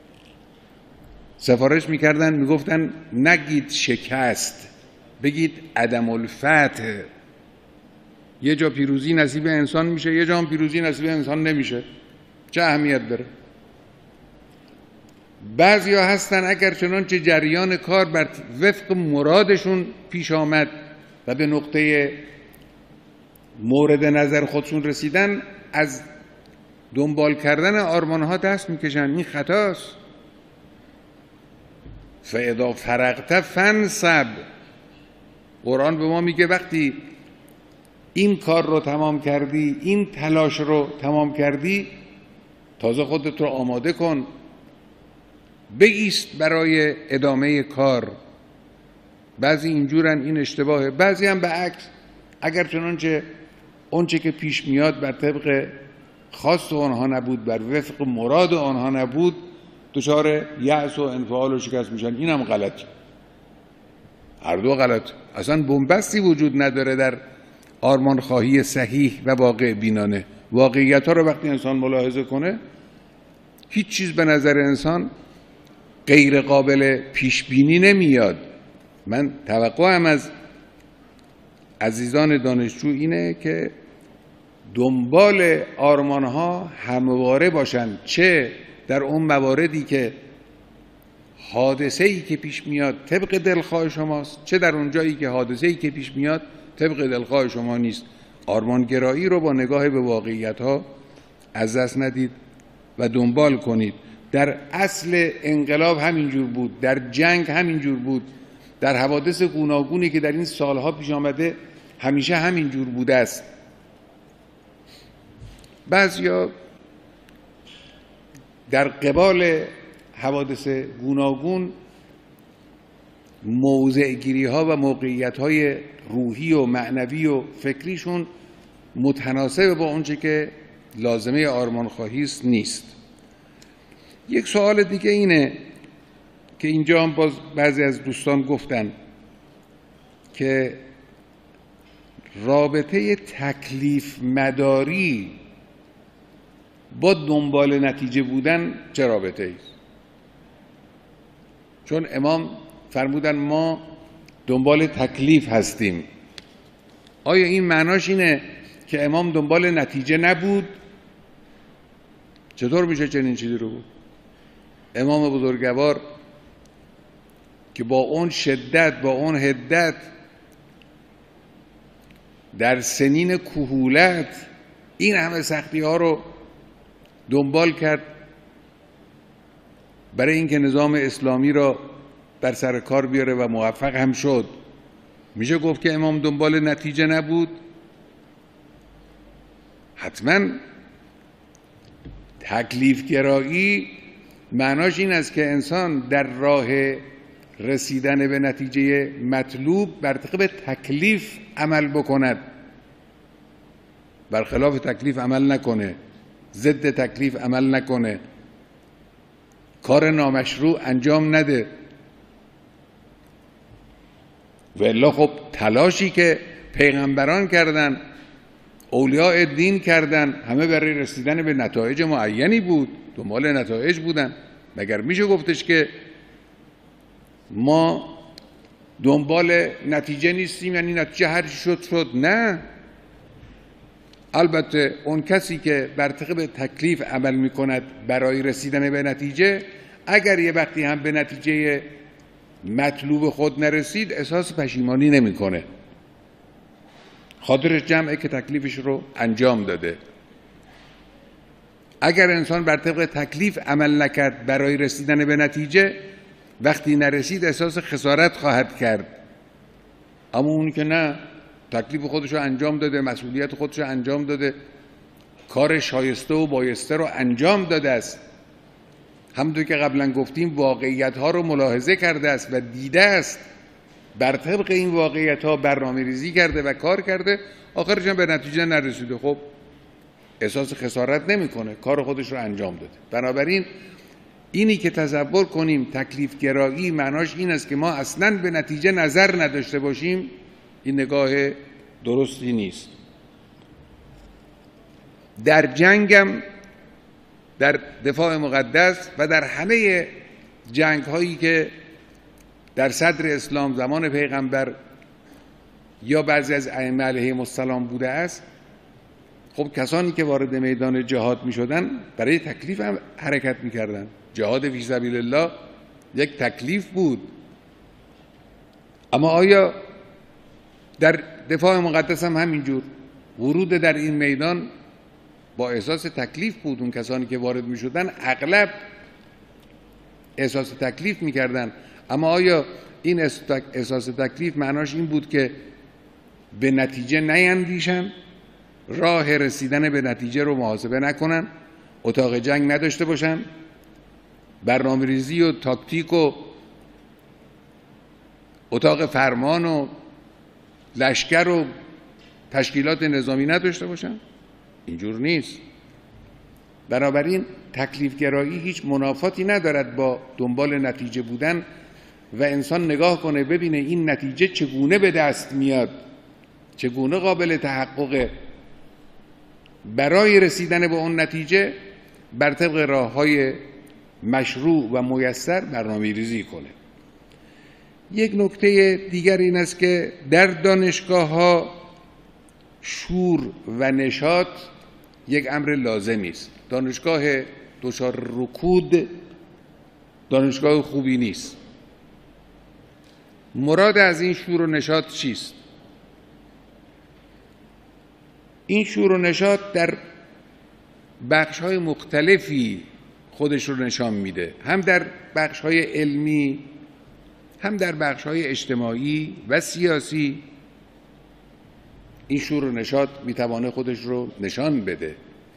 سفارش میکردن، میگفتن نگید شکست، بگید عدم الفتح. یه جا پیروزی نصیب انسان میشه، یه جا هم پیروزی نصیب انسان نمیشه، چه اهمیت داره؟ بعضیا هستن اگر چنانچه جریان کار بر وفق مرادشون پیش آمد و به نقطه مورد نظر خودشون رسیدن، از دنبال کردن آرمانها دست میکشن. این خطاست. فاذا فرغت فانصب. قرآن به ما میگه وقتی این کار رو تمام کردی، این تلاش رو تمام کردی، تازه خودت رو آماده کن، بایست برای ادامه کار. بعضی اینجورن، این اشتباهه. بعضی هم به عکس، اگر چنانچه اونچه که پیش میاد بر طبق خواست آنها نبود، بر وفق مراد آنها نبود، دچار یأس و انفعال و شکست میشن. این هم غلط، هر دو غلط. اصلا بنبستی وجود نداره در آرمان خواهی صحیح و واقع بینانه. واقعیت ها رو وقتی انسان ملاحظه کنه، هیچ چیز به نظر انسان غیر قابل پیش بینی نمیاد. من توقعم از عزیزان دانشجو اینه که دنبال آرمان ها همواره باشن، چه در اون مواردی که حادثه ای که پیش میاد طبق دلخواه شماست، چه در اون جایی که حادثه ای که پیش میاد طبق دلخواه شما نیست. آرمانگرایی رو با نگاه به واقعیت ها از دست ندید و دنبال کنید. در اصل انقلاب همینجور بود، در جنگ همینجور بود، در حوادث گوناگونی که در این سالها پیش آمده همیشه همینجور بوده است. بعضیا در قبال حوادث گوناگون موضع گیری ها و موقعیت های روحی و معنوی و فکریشون متناسب با اونچه که لازمه آرمان خواهی است نیست. یک سوال دیگه اینه که اینجا هم باز بعضی از دوستان گفتن که رابطه تکلیف مداری با دنبال نتیجه بودن چه رابطه ایست؟ چون امام فرمودن ما دنبال تکلیف هستیم. آیا این معناش اینه که امام دنبال نتیجه نبود؟ چطور میشه چنین چیزی رو بود؟ امام بزرگوار که با اون شدت، با اون حدت، در سنین کهولت این همه سختی ها رو دنبال کرد برای اینکه نظام اسلامی را بر سر کار بیاره و موفق هم شد. میشه گفت که امام دنبال نتیجه نبود؟ حتما. تکلیف گرایی معناش این است که انسان در راه رسیدن به نتیجه مطلوب بر طبق تکلیف عمل بکند، برخلاف تکلیف عمل نکنه، ضد تکلیف عمل نکنه، کار نامشروع انجام نده. و الا خب تلاشی که پیغمبران کردن، اولیاء دین کردن، همه برای رسیدن به نتایج معینی بود، دنبال نتایج بودن. مگر میشه گفتش که ما دنبال نتیجه نیستیم، یعنی نتیجه هر چی شد شد؟ نه. البته اون کسی که بر طبق تکلیف عمل میکند برای رسیدن به نتیجه، اگر یه وقتی هم به نتیجه مطلوب خود نرسید احساس پشیمانی نمیکنه، خاطرش جمعه که تکلیفش رو انجام داده. اگر انسان بر طبق تکلیف عمل نکرد برای رسیدن به نتیجه، وقتی نرسید احساس خسارت خواهد کرد. اما اونی که نه، تکلیف خودش رو انجام داده، مسئولیت خودش رو انجام داده، کار شایسته و بایسته رو انجام داده است، همونطور که قبلا گفتیم واقعیت ها رو ملاحظه کرده است و دیده است، بر طبق این واقعیت ها برنامه ریزی کرده و کار کرده، آخرش هم به نتیجه نرسیده. خب احساس خسارت نمیکنه، کار خودش رو انجام داده. بنابراین اینی که تصور کنیم تکلیف گرایی معناش این است که ما اصلاً به نتیجه نظر نداشته باشیم، این نگاه درستی نیست. در جنگم، در دفاع مقدس و در همه جنگ هایی که در صدر اسلام زمان پیغمبر یا بعضی از ائمه علیهم السلام بوده است، خب کسانی که وارد میدان جهاد می شدن برای تکلیف هم حرکت می کردن. جهاد فی سبیل الله یک تکلیف بود. اما آیا در دفاع مقدس هم همینجور ورود در این میدان با احساس تکلیف بود؟ اون کسانی که وارد می شدن اغلب احساس تکلیف می کردن. اما آیا این احساس تکلیف معناش این بود که به نتیجه نیندیشن، راه رسیدن به نتیجه رو محاسبه نکنن، اتاق جنگ نداشته باشن، برنامه ریزی و تاکتیک و اتاق فرمان و لشکر و تشکیلات نظامی نداشته باشن؟ اینجور نیست. بنابراین تکلیف گرایی هیچ منافاتی ندارد با دنبال نتیجه بودن و انسان نگاه کنه ببینه این نتیجه چگونه به دست میاد، چگونه قابل تحققه، برای رسیدن به اون نتیجه بر طبق راه‌های مشروع و میسر برنامه ریزی کنه. یک نکته دیگر این است که در دانشگاه‌ها شور و نشاط یک امر لازمی است. دانشگاه دچار رکود دانشگاه خوبی نیست. مراد از این شور و نشاط چیست؟ این شور و نشاط در بخش‌های مختلفی خودش رو نشان میده، هم در بخش‌های علمی، هم در بخش‌های اجتماعی و سیاسی. این شور و نشاط میتوانه خودش رو نشان بده.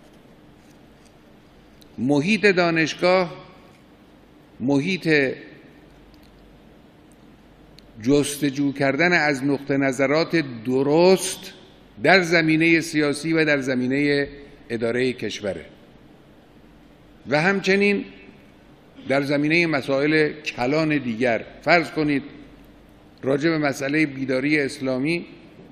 محیط دانشگاه محیط جستجو کردن از نقطه نظرات درست در زمینه سیاسی و در زمینه اداره کشوره و همچنین در زمینه مسائل کلان دیگر. فرض کنید راجع به مسئله بیداری اسلامی،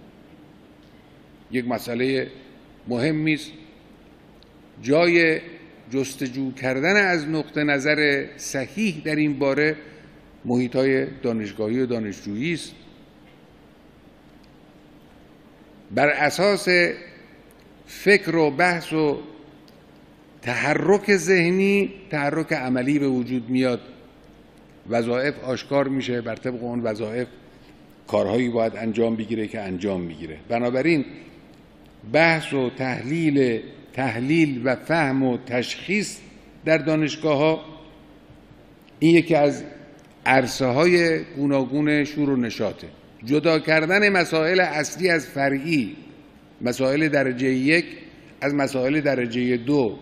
یک مسئله مهمی است، جای جستجو کردن از نقطه نظر صحیح در این باره محیط‌های دانشگاهی و دانشجویی است. بر اساس فکر و بحث و تحرک ذهنی تحرک عملی به وجود میاد، وظایف آشکار میشه، بر طبق اون وظایف کارهایی باید انجام بگیره که انجام میگیره. بنابراین بحث و تحلیل تحلیل و فهم و تشخیص در دانشگاه‌ها این یکی از عرصه‌های گوناگون شور و نشاطه. جدا کردن مسائل اصلی از فرعی، مسائل درجه یک از مسائل درجه دو،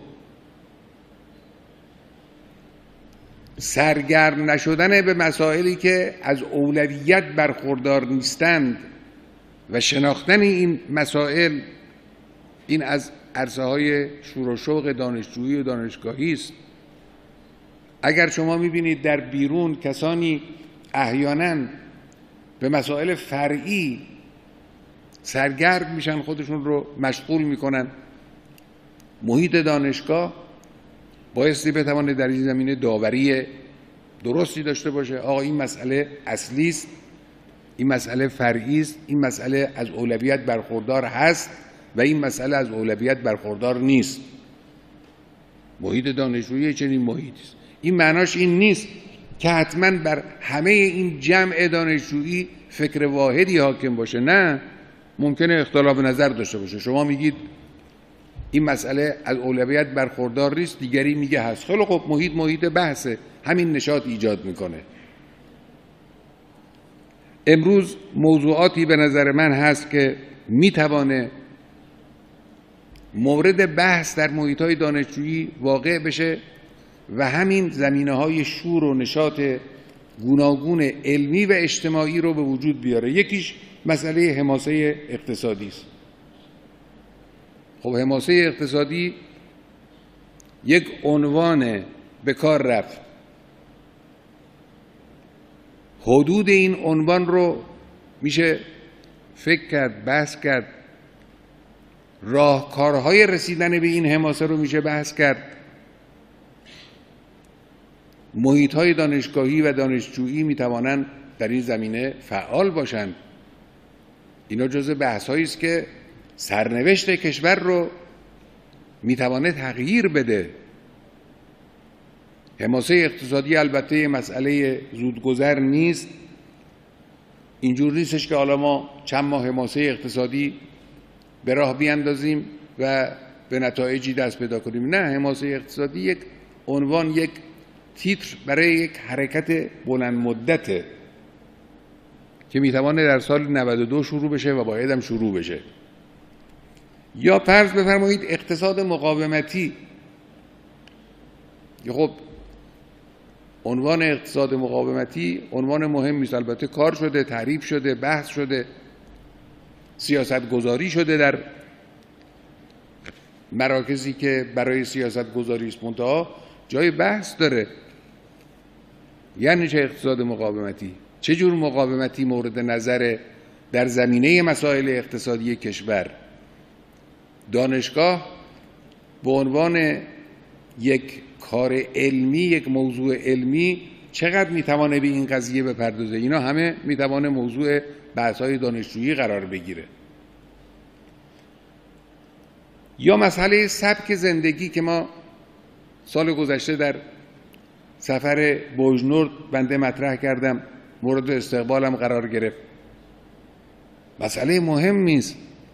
سرگرم نشدن به مسائلی که از اولویت برخوردار نیستند و شناختن این مسائل، این از عرصه‌های شور و شوق دانشجویی و دانشگاهی است. اگر شما می‌بینید در بیرون کسانی احیانا به مسائل فرعی سرگرم میشن، خودشون رو مشغول میکنن، محیط دانشگاه بایستی بتواند در این زمینه داوری درستی داشته باشه. آقا این مسئله اصلی است، این مسئله فرعی است، این مسئله از اولویت برخوردار هست و این مسئله از اولویت برخوردار نیست. محیط دانشجویی چنین محیطی است. این معناش این نیست که حتما بر همه این جمع دانشجویی فکر واحدی حاکم باشه. نه، ممکنه اختلاف نظر داشته باشه. شما میگید این مسئله از اولویت برخوردار نیست، دیگری میگه هست. خیلی خب، محیط محیط بحثه، همین نشاط ایجاد میکنه. امروز موضوعاتی به نظر من هست که میتوانه مورد بحث در محیط‌های دانشجویی واقع بشه و همین زمینه‌های شور و نشاط گوناگون علمی و اجتماعی رو به وجود بیاره. یکیش مسئله حماسه اقتصادی است. خب حماسه اقتصادی یک عنوان به کار رفت. حدود این عنوان رو میشه فکر کرد، بحث کرد. راهکارهای رسیدن به این حماسه رو میشه بحث کرد. محیط‌های دانشگاهی و دانشجویی میتوانند در این زمینه فعال باشند. اینا جزء بحث‌هایی است که سرنوشت کشور رو میتواند تغییر بده. حماسه اقتصادی البته مسئله زودگذر نیست. اینجور نیستش که حالا ما چند ماه حماسه اقتصادی به راه بیاندازیم و به نتایجی دست پیدا کنیم. نه، حماسه اقتصادی یک عنوان، یک تیتر برای یک حرکت بلند مدته که میتوانه در سال نود و دو شروع بشه و باید هم شروع بشه. یا فرض بفرمایید اقتصاد مقاومتی. خب عنوان اقتصاد مقاومتی عنوان مهمی است. البته کار شده، تعریف شده، بحث شده، سیاست گذاری شده در مراکزی که برای سیاست گذاری است، منتها جای بحث داره. یعنی چه اقتصاد مقاومتی؟ چه جور مقاومتی مورد نظر در زمینه مسائل اقتصادی کشور؟ دانشگاه به عنوان یک کار علمی، یک موضوع علمی، چقدر میتوانه به این قضیه بپردازه؟ اینا همه میتوانه موضوع بحث‌های دانشجویی قرار بگیره. یا مسئله سبک زندگی که ما سال گذشته در سفر بوجنورد بنده مطرح کردم، مورد استقبالم قرار گرفت. مسئله مهمی است.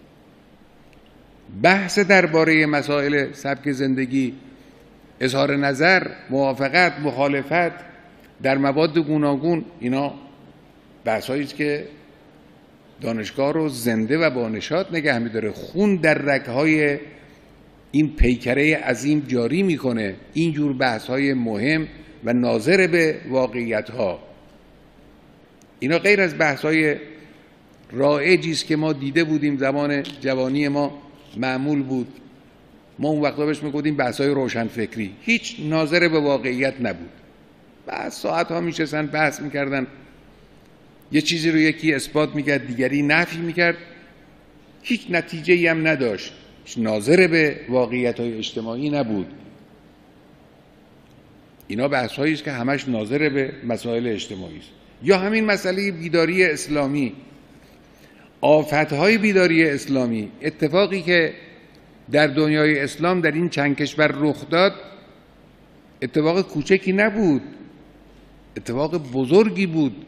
بحث درباره مسائل سبک زندگی، اظهار نظر، موافقت، مخالفت در مواد گوناگون، اینا بحثایی است که دانشگاه رو زنده و با نشاط نگه می‌داره. خون در رگ‌های این پیکره عظیم جاری میکنه. اینجور بحث‌های مهم و ناظر به واقعیت‌ها، اینا غیر از بحث‌های رایجی است که ما دیده بودیم زمان جوانی ما معمول بود. ما اون وقتا بهش میگفتیم بحث‌های روشنفکری، هیچ ناظر به واقعیت نبود. بعد ساعت‌ها میشستن بحث میکردن، یه چیزی رو یکی اثبات میکرد، دیگری نفی میکرد، هیچ نتیجه‌ای هم نداشت، هیچ ناظر به واقعیت‌های اجتماعی نبود. اینا بحث‌هایی است که همش ناظر به مسائل اجتماعی است. یا همین مسئله بیداری اسلامی، آفت‌های بیداری اسلامی. اتفاقی که در دنیای اسلام در این چند کشور رخ داد اتفاق کوچکی نبود، اتفاق بزرگی بود.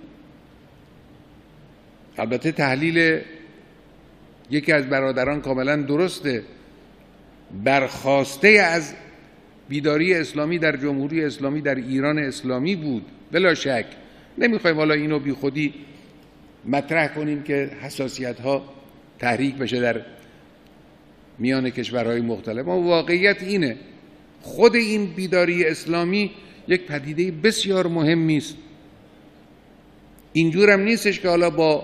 البته تحلیل یکی از برادران کاملا درسته. برخاسته از بیداری اسلامی در جمهوری اسلامی در ایران اسلامی بود، بلا شک. نمیخوایم حالا اینو بی خودی مطرح کنیم که حساسیت ها تحریک بشه در میان کشورهای مختلف. اما واقعیت اینه، خود این بیداری اسلامی یک پدیده بسیار مهمی است. اینجور هم نیستش که حالا با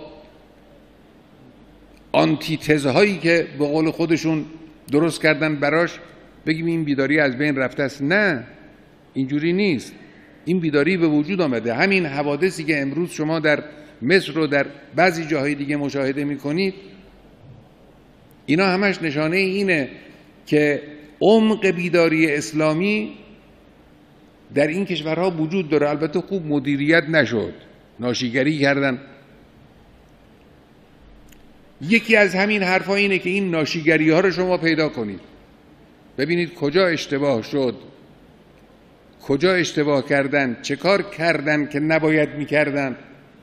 آنتیتزهایی که به قول خودشون درست کردن براش بگیم این بیداری از بین رفته است. نه، اینجوری نیست. این بیداری به وجود آمده. همین حوادثی که امروز شما در مصر و در بعضی جاهای دیگه مشاهده میکنید، اینا همش نشانه اینه که عمق بیداری اسلامی در این کشورها وجود داره. البته خوب مدیریت نشد، ناشیگری کردن. یکی از همین حرفا اینه که این ناشیگری ها رو شما پیدا کنید، ببینید کجا اشتباه شد، کجا اشتباه کردن، چه کار کردن که نباید میکردن،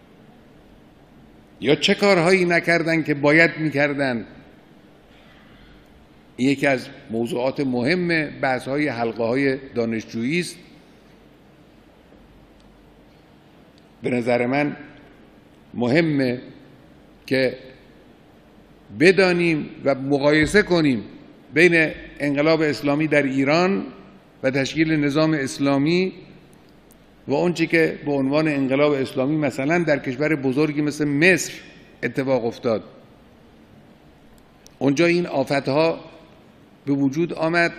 یا چه کارهایی نکردن که باید میکردن. این یکی از موضوعات مهم بحث‌های حلقه‌های دانشجویی است. به نظر من مهمه که بدانیم و مقایسه کنیم بین انقلاب اسلامی در ایران و تشکیل نظام اسلامی و اونچه که به عنوان انقلاب اسلامی مثلا در کشور بزرگی مثل مصر اتفاق افتاد. اونجا این آفتها به وجود آمد.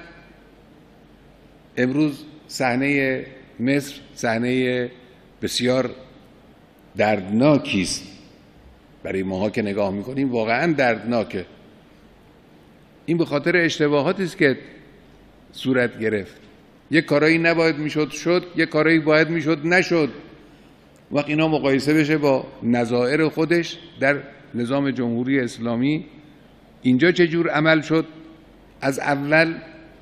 امروز صحنه مصر صحنه بسیار دردناکی است برای ماها که نگاه میکنیم، واقعا دردناکه. این به خاطر اشتباهاتی است که صورت گرفت. یک کارایی نباید میشد شد، یک کارایی باید میشد نشد. وقت اینا مقایسه بشه با نظائر خودش در نظام جمهوری اسلامی، اینجا چجور عمل شد از اول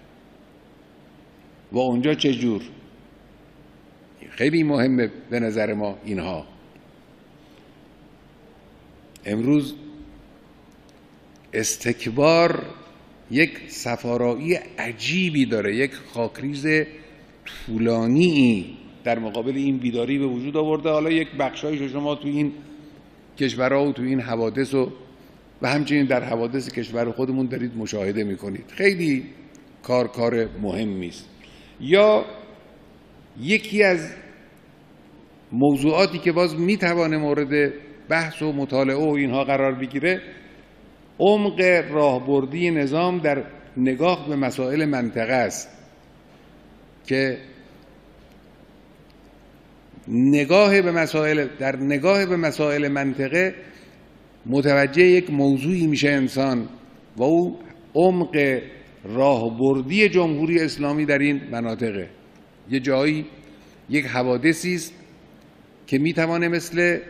و اونجا چجور، خیلی مهمه به نظر ما اینها. امروز استکبار یک صفارایی عجیبی داره، یک خاکریز طولانی در مقابل این بیداری به وجود آورده. حالا یک بخشایش شما تو این کشورها و تو این حوادث و و همچنین در حوادث کشور خودمون دارید مشاهده میکنید. خیلی کار کار مهمی است. یا یکی از موضوعاتی که باز میتوانه مورد بحث و مطالعه و اینها قرار بگیره، عمق راهبردی نظام در نگاه به مسائل منطقه است که نگاه به مسائل در نگاه به مسائل منطقه متوجه یک موضوعی میشه انسان و او عمق راهبردی جمهوری اسلامی در این مناطقه. یه جایی یک حوادثی است که میتوانه مثل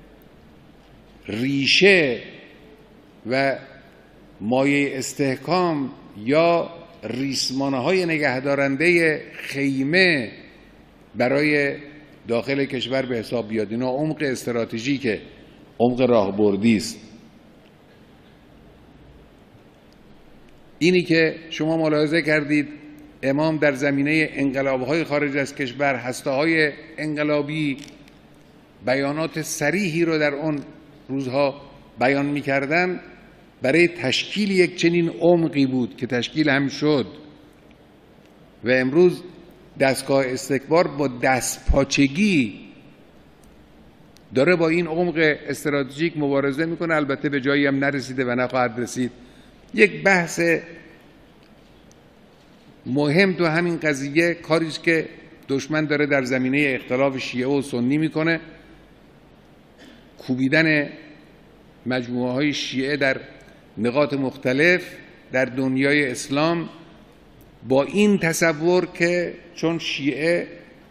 ریشه و مایه استحکام یا ریسمانهای نگهدارنده خیمه برای داخل کشور به حساب بیاد. اینا عمق استراتژیک، عمق راهبردی است. اینی که شما ملاحظه کردید امام در زمینه انقلاب‌های خارج از کشور، هسته‌های انقلابی، بیانات صریحی رو در اون روزها بیان می‌کردن برای تشکیل یک چنین عمقی بود که تشکیل هم شد. و امروز دستگاه استکبار با دستپاچگی داره با این عمق استراتژیک مبارزه میکنه. البته به جایی هم نرسیده و نخواهد رسید. یک بحث مهم تو همین قضیه کاری است که دشمن داره در زمینه اختلاف شیعه و سنی میکنه، کوبیدن مجموعه های شیعه در نقاط مختلف در دنیای اسلام با این تصور که چون شیعه،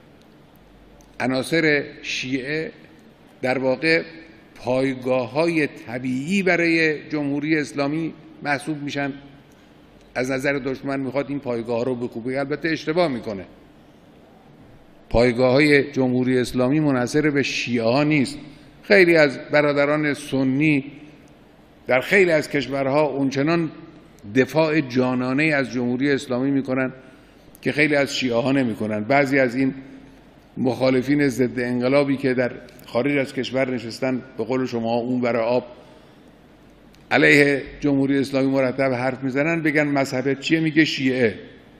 عناصر شیعه در واقع پایگاه‌های طبیعی برای جمهوری اسلامی محسوب میشن، از نظر دشمن میخواد این پایگاه رو بکوبه. البته اشتباه میکنه. پایگاه‌های جمهوری اسلامی منحصر به شیعه ها نیست. خیلی از برادران سنی در خیلی از کشورها اونچنان دفاع جانانه از جمهوری اسلامی میکنن که خیلی از شیعه ها نمیکنن. بعضی از این مخالفین ضد انقلابی که در خارج از کشور نشستن، به قول شما اون برای آب علیه جمهوری اسلامی مرتب حرف میزنن، بگن مذهبت چیه؟ میگه شیعه.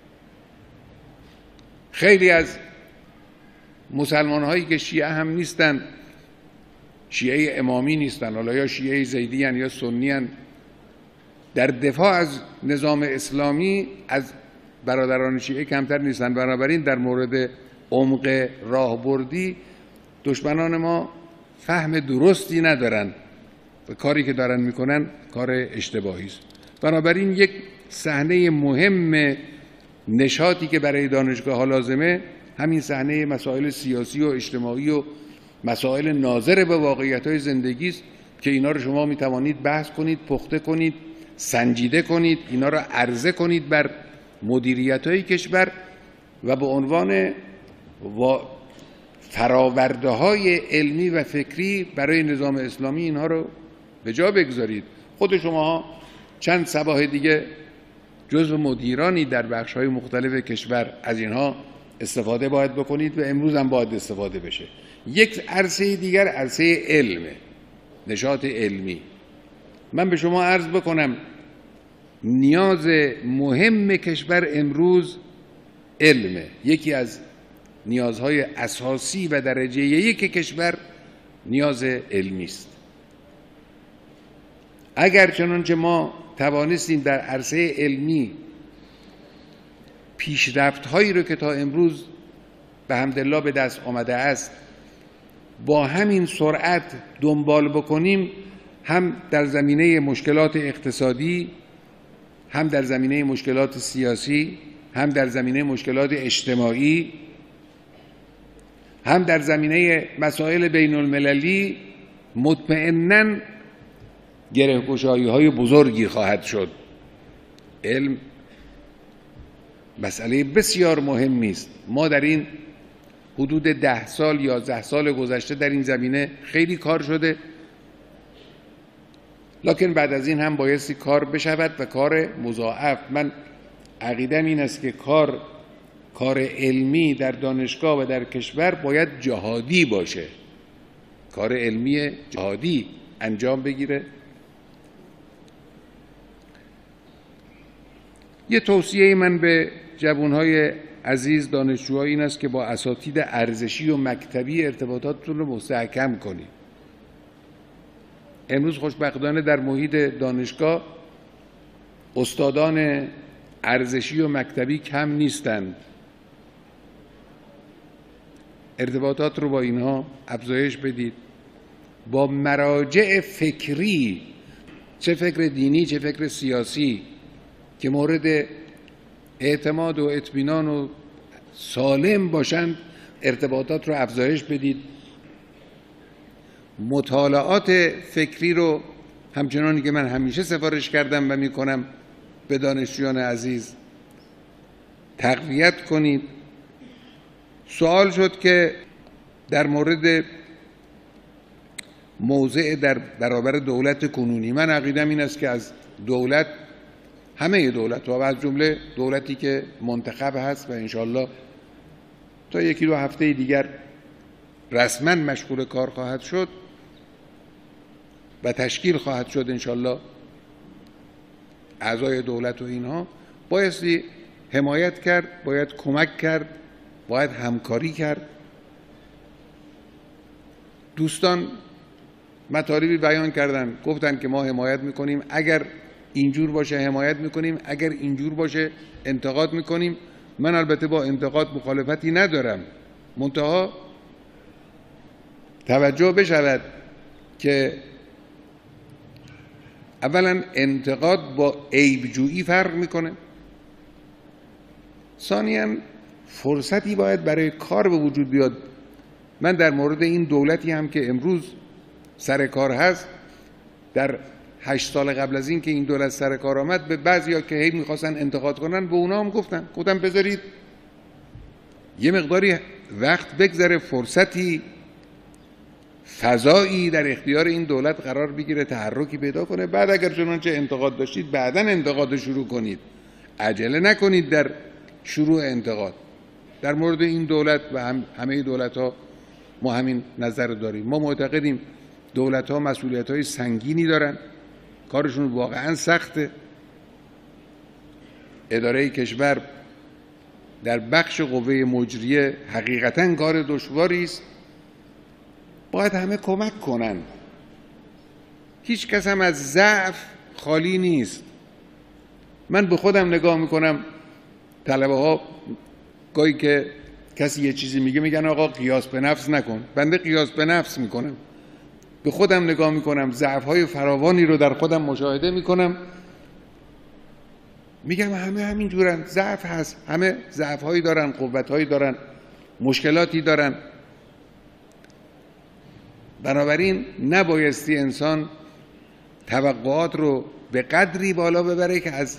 خیلی از مسلمان هایی که شیعه هم نیستن، شیعه امامی نیستن، حالا یا شیعه زیدی هن یا سنی هن، در دفاع از نظام اسلامی از برادران شیعه کمتر نیستن. بنابراین در مورد عمق راهبردی دشمنان ما فهم درستی ندارن و کاری که دارن میکنن کار اشتباهی است. بنابراین یک صحنه مهم نشاطی که برای دانشگاه ها لازمه همین صحنه مسائل سیاسی و اجتماعی و مسائل ناظر به واقعیت‌های زندگی است که اینا رو شما میتوانید بحث کنید، پخته کنید، سنجیده کنید، اینا رو عرضه کنید بر مدیریت‌های کشور و به عنوان فراورده‌های علمی و فکری برای نظام اسلامی اینها رو به جا بگذارید. خود شما چند صباح دیگه جزو مدیرانی در بخش‌های مختلف کشور از اینها استفاده باید بکنید و امروز هم باید استفاده بشه. یک عرصه دیگر عرصه علمه، نشاط علمی. من به شما عرض بکنم نیاز مهم کشور امروز علمه. یکی از نیازهای اساسی و درجه یک کشور نیاز علمی است. اگر چنانچه ما توانستیم در عرصه علمی پیشرفت‌هایی رو که تا امروز به حمدالله به دست آمده است با همین سرعت دنبال بکنیم، هم در زمینه مشکلات اقتصادی، هم در زمینه مشکلات سیاسی، هم در زمینه مشکلات اجتماعی، هم در زمینه مسائل بین المللی، مطمئناً گره‌گشایی‌های بزرگی خواهد شد. علم مسئله بسیار مهمی است. ما در این حدود ده سال یا یازده سال گذشته در این زمینه خیلی کار شده، لکن بعد از این هم بایستی کار بشود و کار مضاعف. من عقیدم این است که کار کار علمی در دانشگاه و در کشور باید جهادی باشه، کار علمی جهادی انجام بگیره. یه توصیه من به جوانهای عزیز دانشجوها این است که با اساتید ارزشی و مکتبی ارتباطاتتون رو مستحکم کنید. امروز خوشبختانه در محیط دانشگاه استادان ارزشی و مکتبی کم نیستند. ارتباطات رو با اینها افزایش بدید. با مراجع فکری، چه فکر دینی چه فکر سیاسی، که مورد اعتماد و اطمینان و سالم باشند ارتباطات رو افزایش بدید. مطالعات فکری رو همچنانی که من همیشه سفارش کردم و میکنم به دانشجویان عزیز تقویت کنید. سوال شد که در مورد موضع در برابر دولت کنونی، من عقیدم این است که از دولت، همه دولت و از جمله دولتی که منتخب هست و انشالله تا یکی دو هفته دیگر رسما مشغول کار خواهد شد و تشکیل خواهد شد انشالله اعضای دولت و اینها، بایستی حمایت کرد، باید کمک کرد، باید همکاری کرد. دوستان مطالبی بیان کردن، گفتن که ما حمایت میکنیم، اگر اینجور باشه حمایت میکنیم، اگر اینجور باشه انتقاد میکنیم. من البته با انتقاد مخالفتی ندارم، منتها توجه بشود که اولا انتقاد با عیبجویی فرق میکنه، ثانیاً فرصتی باید برای کار به وجود بیاد. من در مورد این دولتی هم که امروز سر کار هست، در هشت سال قبل از این که این دولت سر کار آمد، به بعضیا که هی میخواستن انتقاد کنن به اونا هم گفتن گفتم بذارید یه مقداری وقت بگذره، فرصتی، فضایی در اختیار این دولت قرار بگیره، تحرکی پیدا کنه، بعد اگر چنانچه انتقاد داشتید بعداً انتقاد شروع کنید، عجله نکنید در شروع انتقاد. در مورد این دولت و هم همه دولت ها ما همین نظر داریم. ما معتقدیم دولت ها مسئولیت های سنگینی دارن، کارشون واقعا سخته. اداره کشور در بخش قوه مجریه حقیقتا کار دشواری است، باید همه کمک کنن. هیچ کس هم از ضعف خالی نیست. من به خودم نگاه میکنم، طلبه ها گاهی که کسی یه چیزی میگه میگن آقا قیاس به نفس نکن، بنده قیاس به نفس میکنم. به خودم نگاه میکنم، ضعف‌های فراوانی رو در خودم مشاهده میکنم، میگم همه همین جورن، ضعف هست، همه ضعف‌هایی دارن، قوت‌هایی دارن، مشکلاتی دارن. بنابراین نبایستی انسان توقعات رو به قدری بالا ببره که از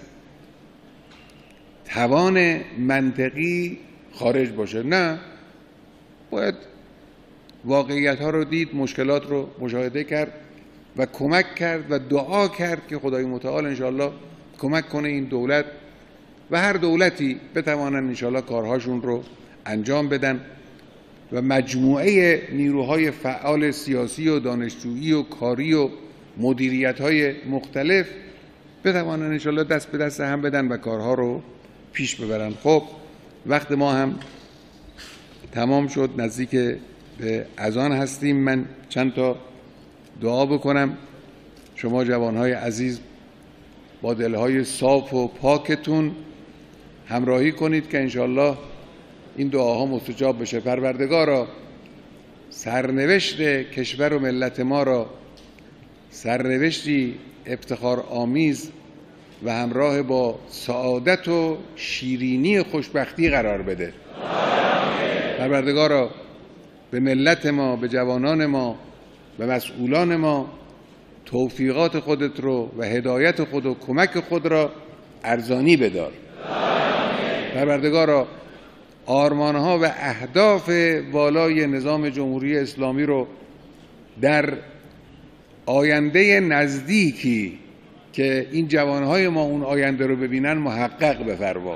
توان منطقی خارج باشه. نه، باید واقعیت ها رو دید، مشکلات رو مشاهده کرد و کمک کرد و دعا کرد که خدای متعال انشاءالله کمک کنه این دولت و هر دولتی بتوانن انشاءالله کارهاشون رو انجام بدن و مجموعه نیروهای فعال سیاسی و دانشجویی و کاری و مدیریت های مختلف بتوانن انشاءالله دست به دست هم بدن و کارها رو پیش ببرن. خب وقت ما هم تمام شد، نزدیک به اذان هستیم. من چند تا دعا بکنم. شما جوانهای عزیز با دلهای صاف و پاکتون همراهی کنید که انشالله این دعاها مستجاب بشه. پروردگارا سرنوشت کشور و ملت ما را سرنوشتی افتخار آمیز و همراه با سعادت و شیرینی خوشبختی قرار بده. پروردگارا به ملت ما، به جوانان ما، به مسئولان ما توفیقات خودت رو و هدایت خود و کمک خود را ارزانی بدار. پروردگارا آرمانها و اهداف والای نظام جمهوری اسلامی رو در آینده نزدیکی که این جوانهای ما اون آینده رو ببینن محقق بفرما.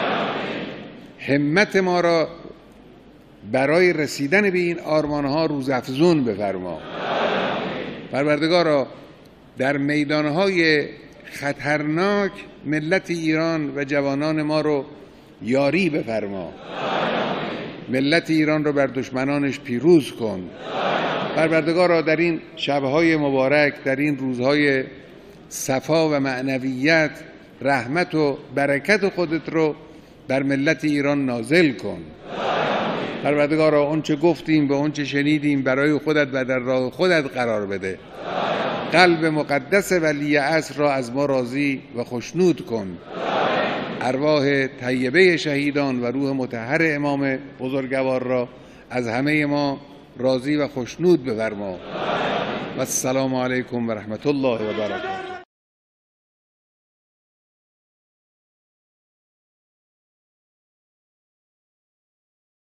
همت ما را برای رسیدن به این آرمانها روزافزون بفرما. پروردگارا در میدانهای خطرناک ملت ایران و جوانان ما رو یاری بفرما. ملت ایران رو بر دشمنانش پیروز کن. پروردگارا در این شبهای مبارک، در این روزهای صفا و معنویت، رحمت و برکت خودت رو بر ملت ایران نازل کن. پروردگارا آنچه گفتیم به آنچه شنیدیم برای خودت و در راه خودت قرار بده. قلب مقدس ولی عصر را از ما راضی و خشنود کن. ارواح طیبه شهیدان و روح مطهر امام بزرگوار را از همه ما راضی و خشنود بفرما. و السلام علیکم و رحمت الله و برکاته.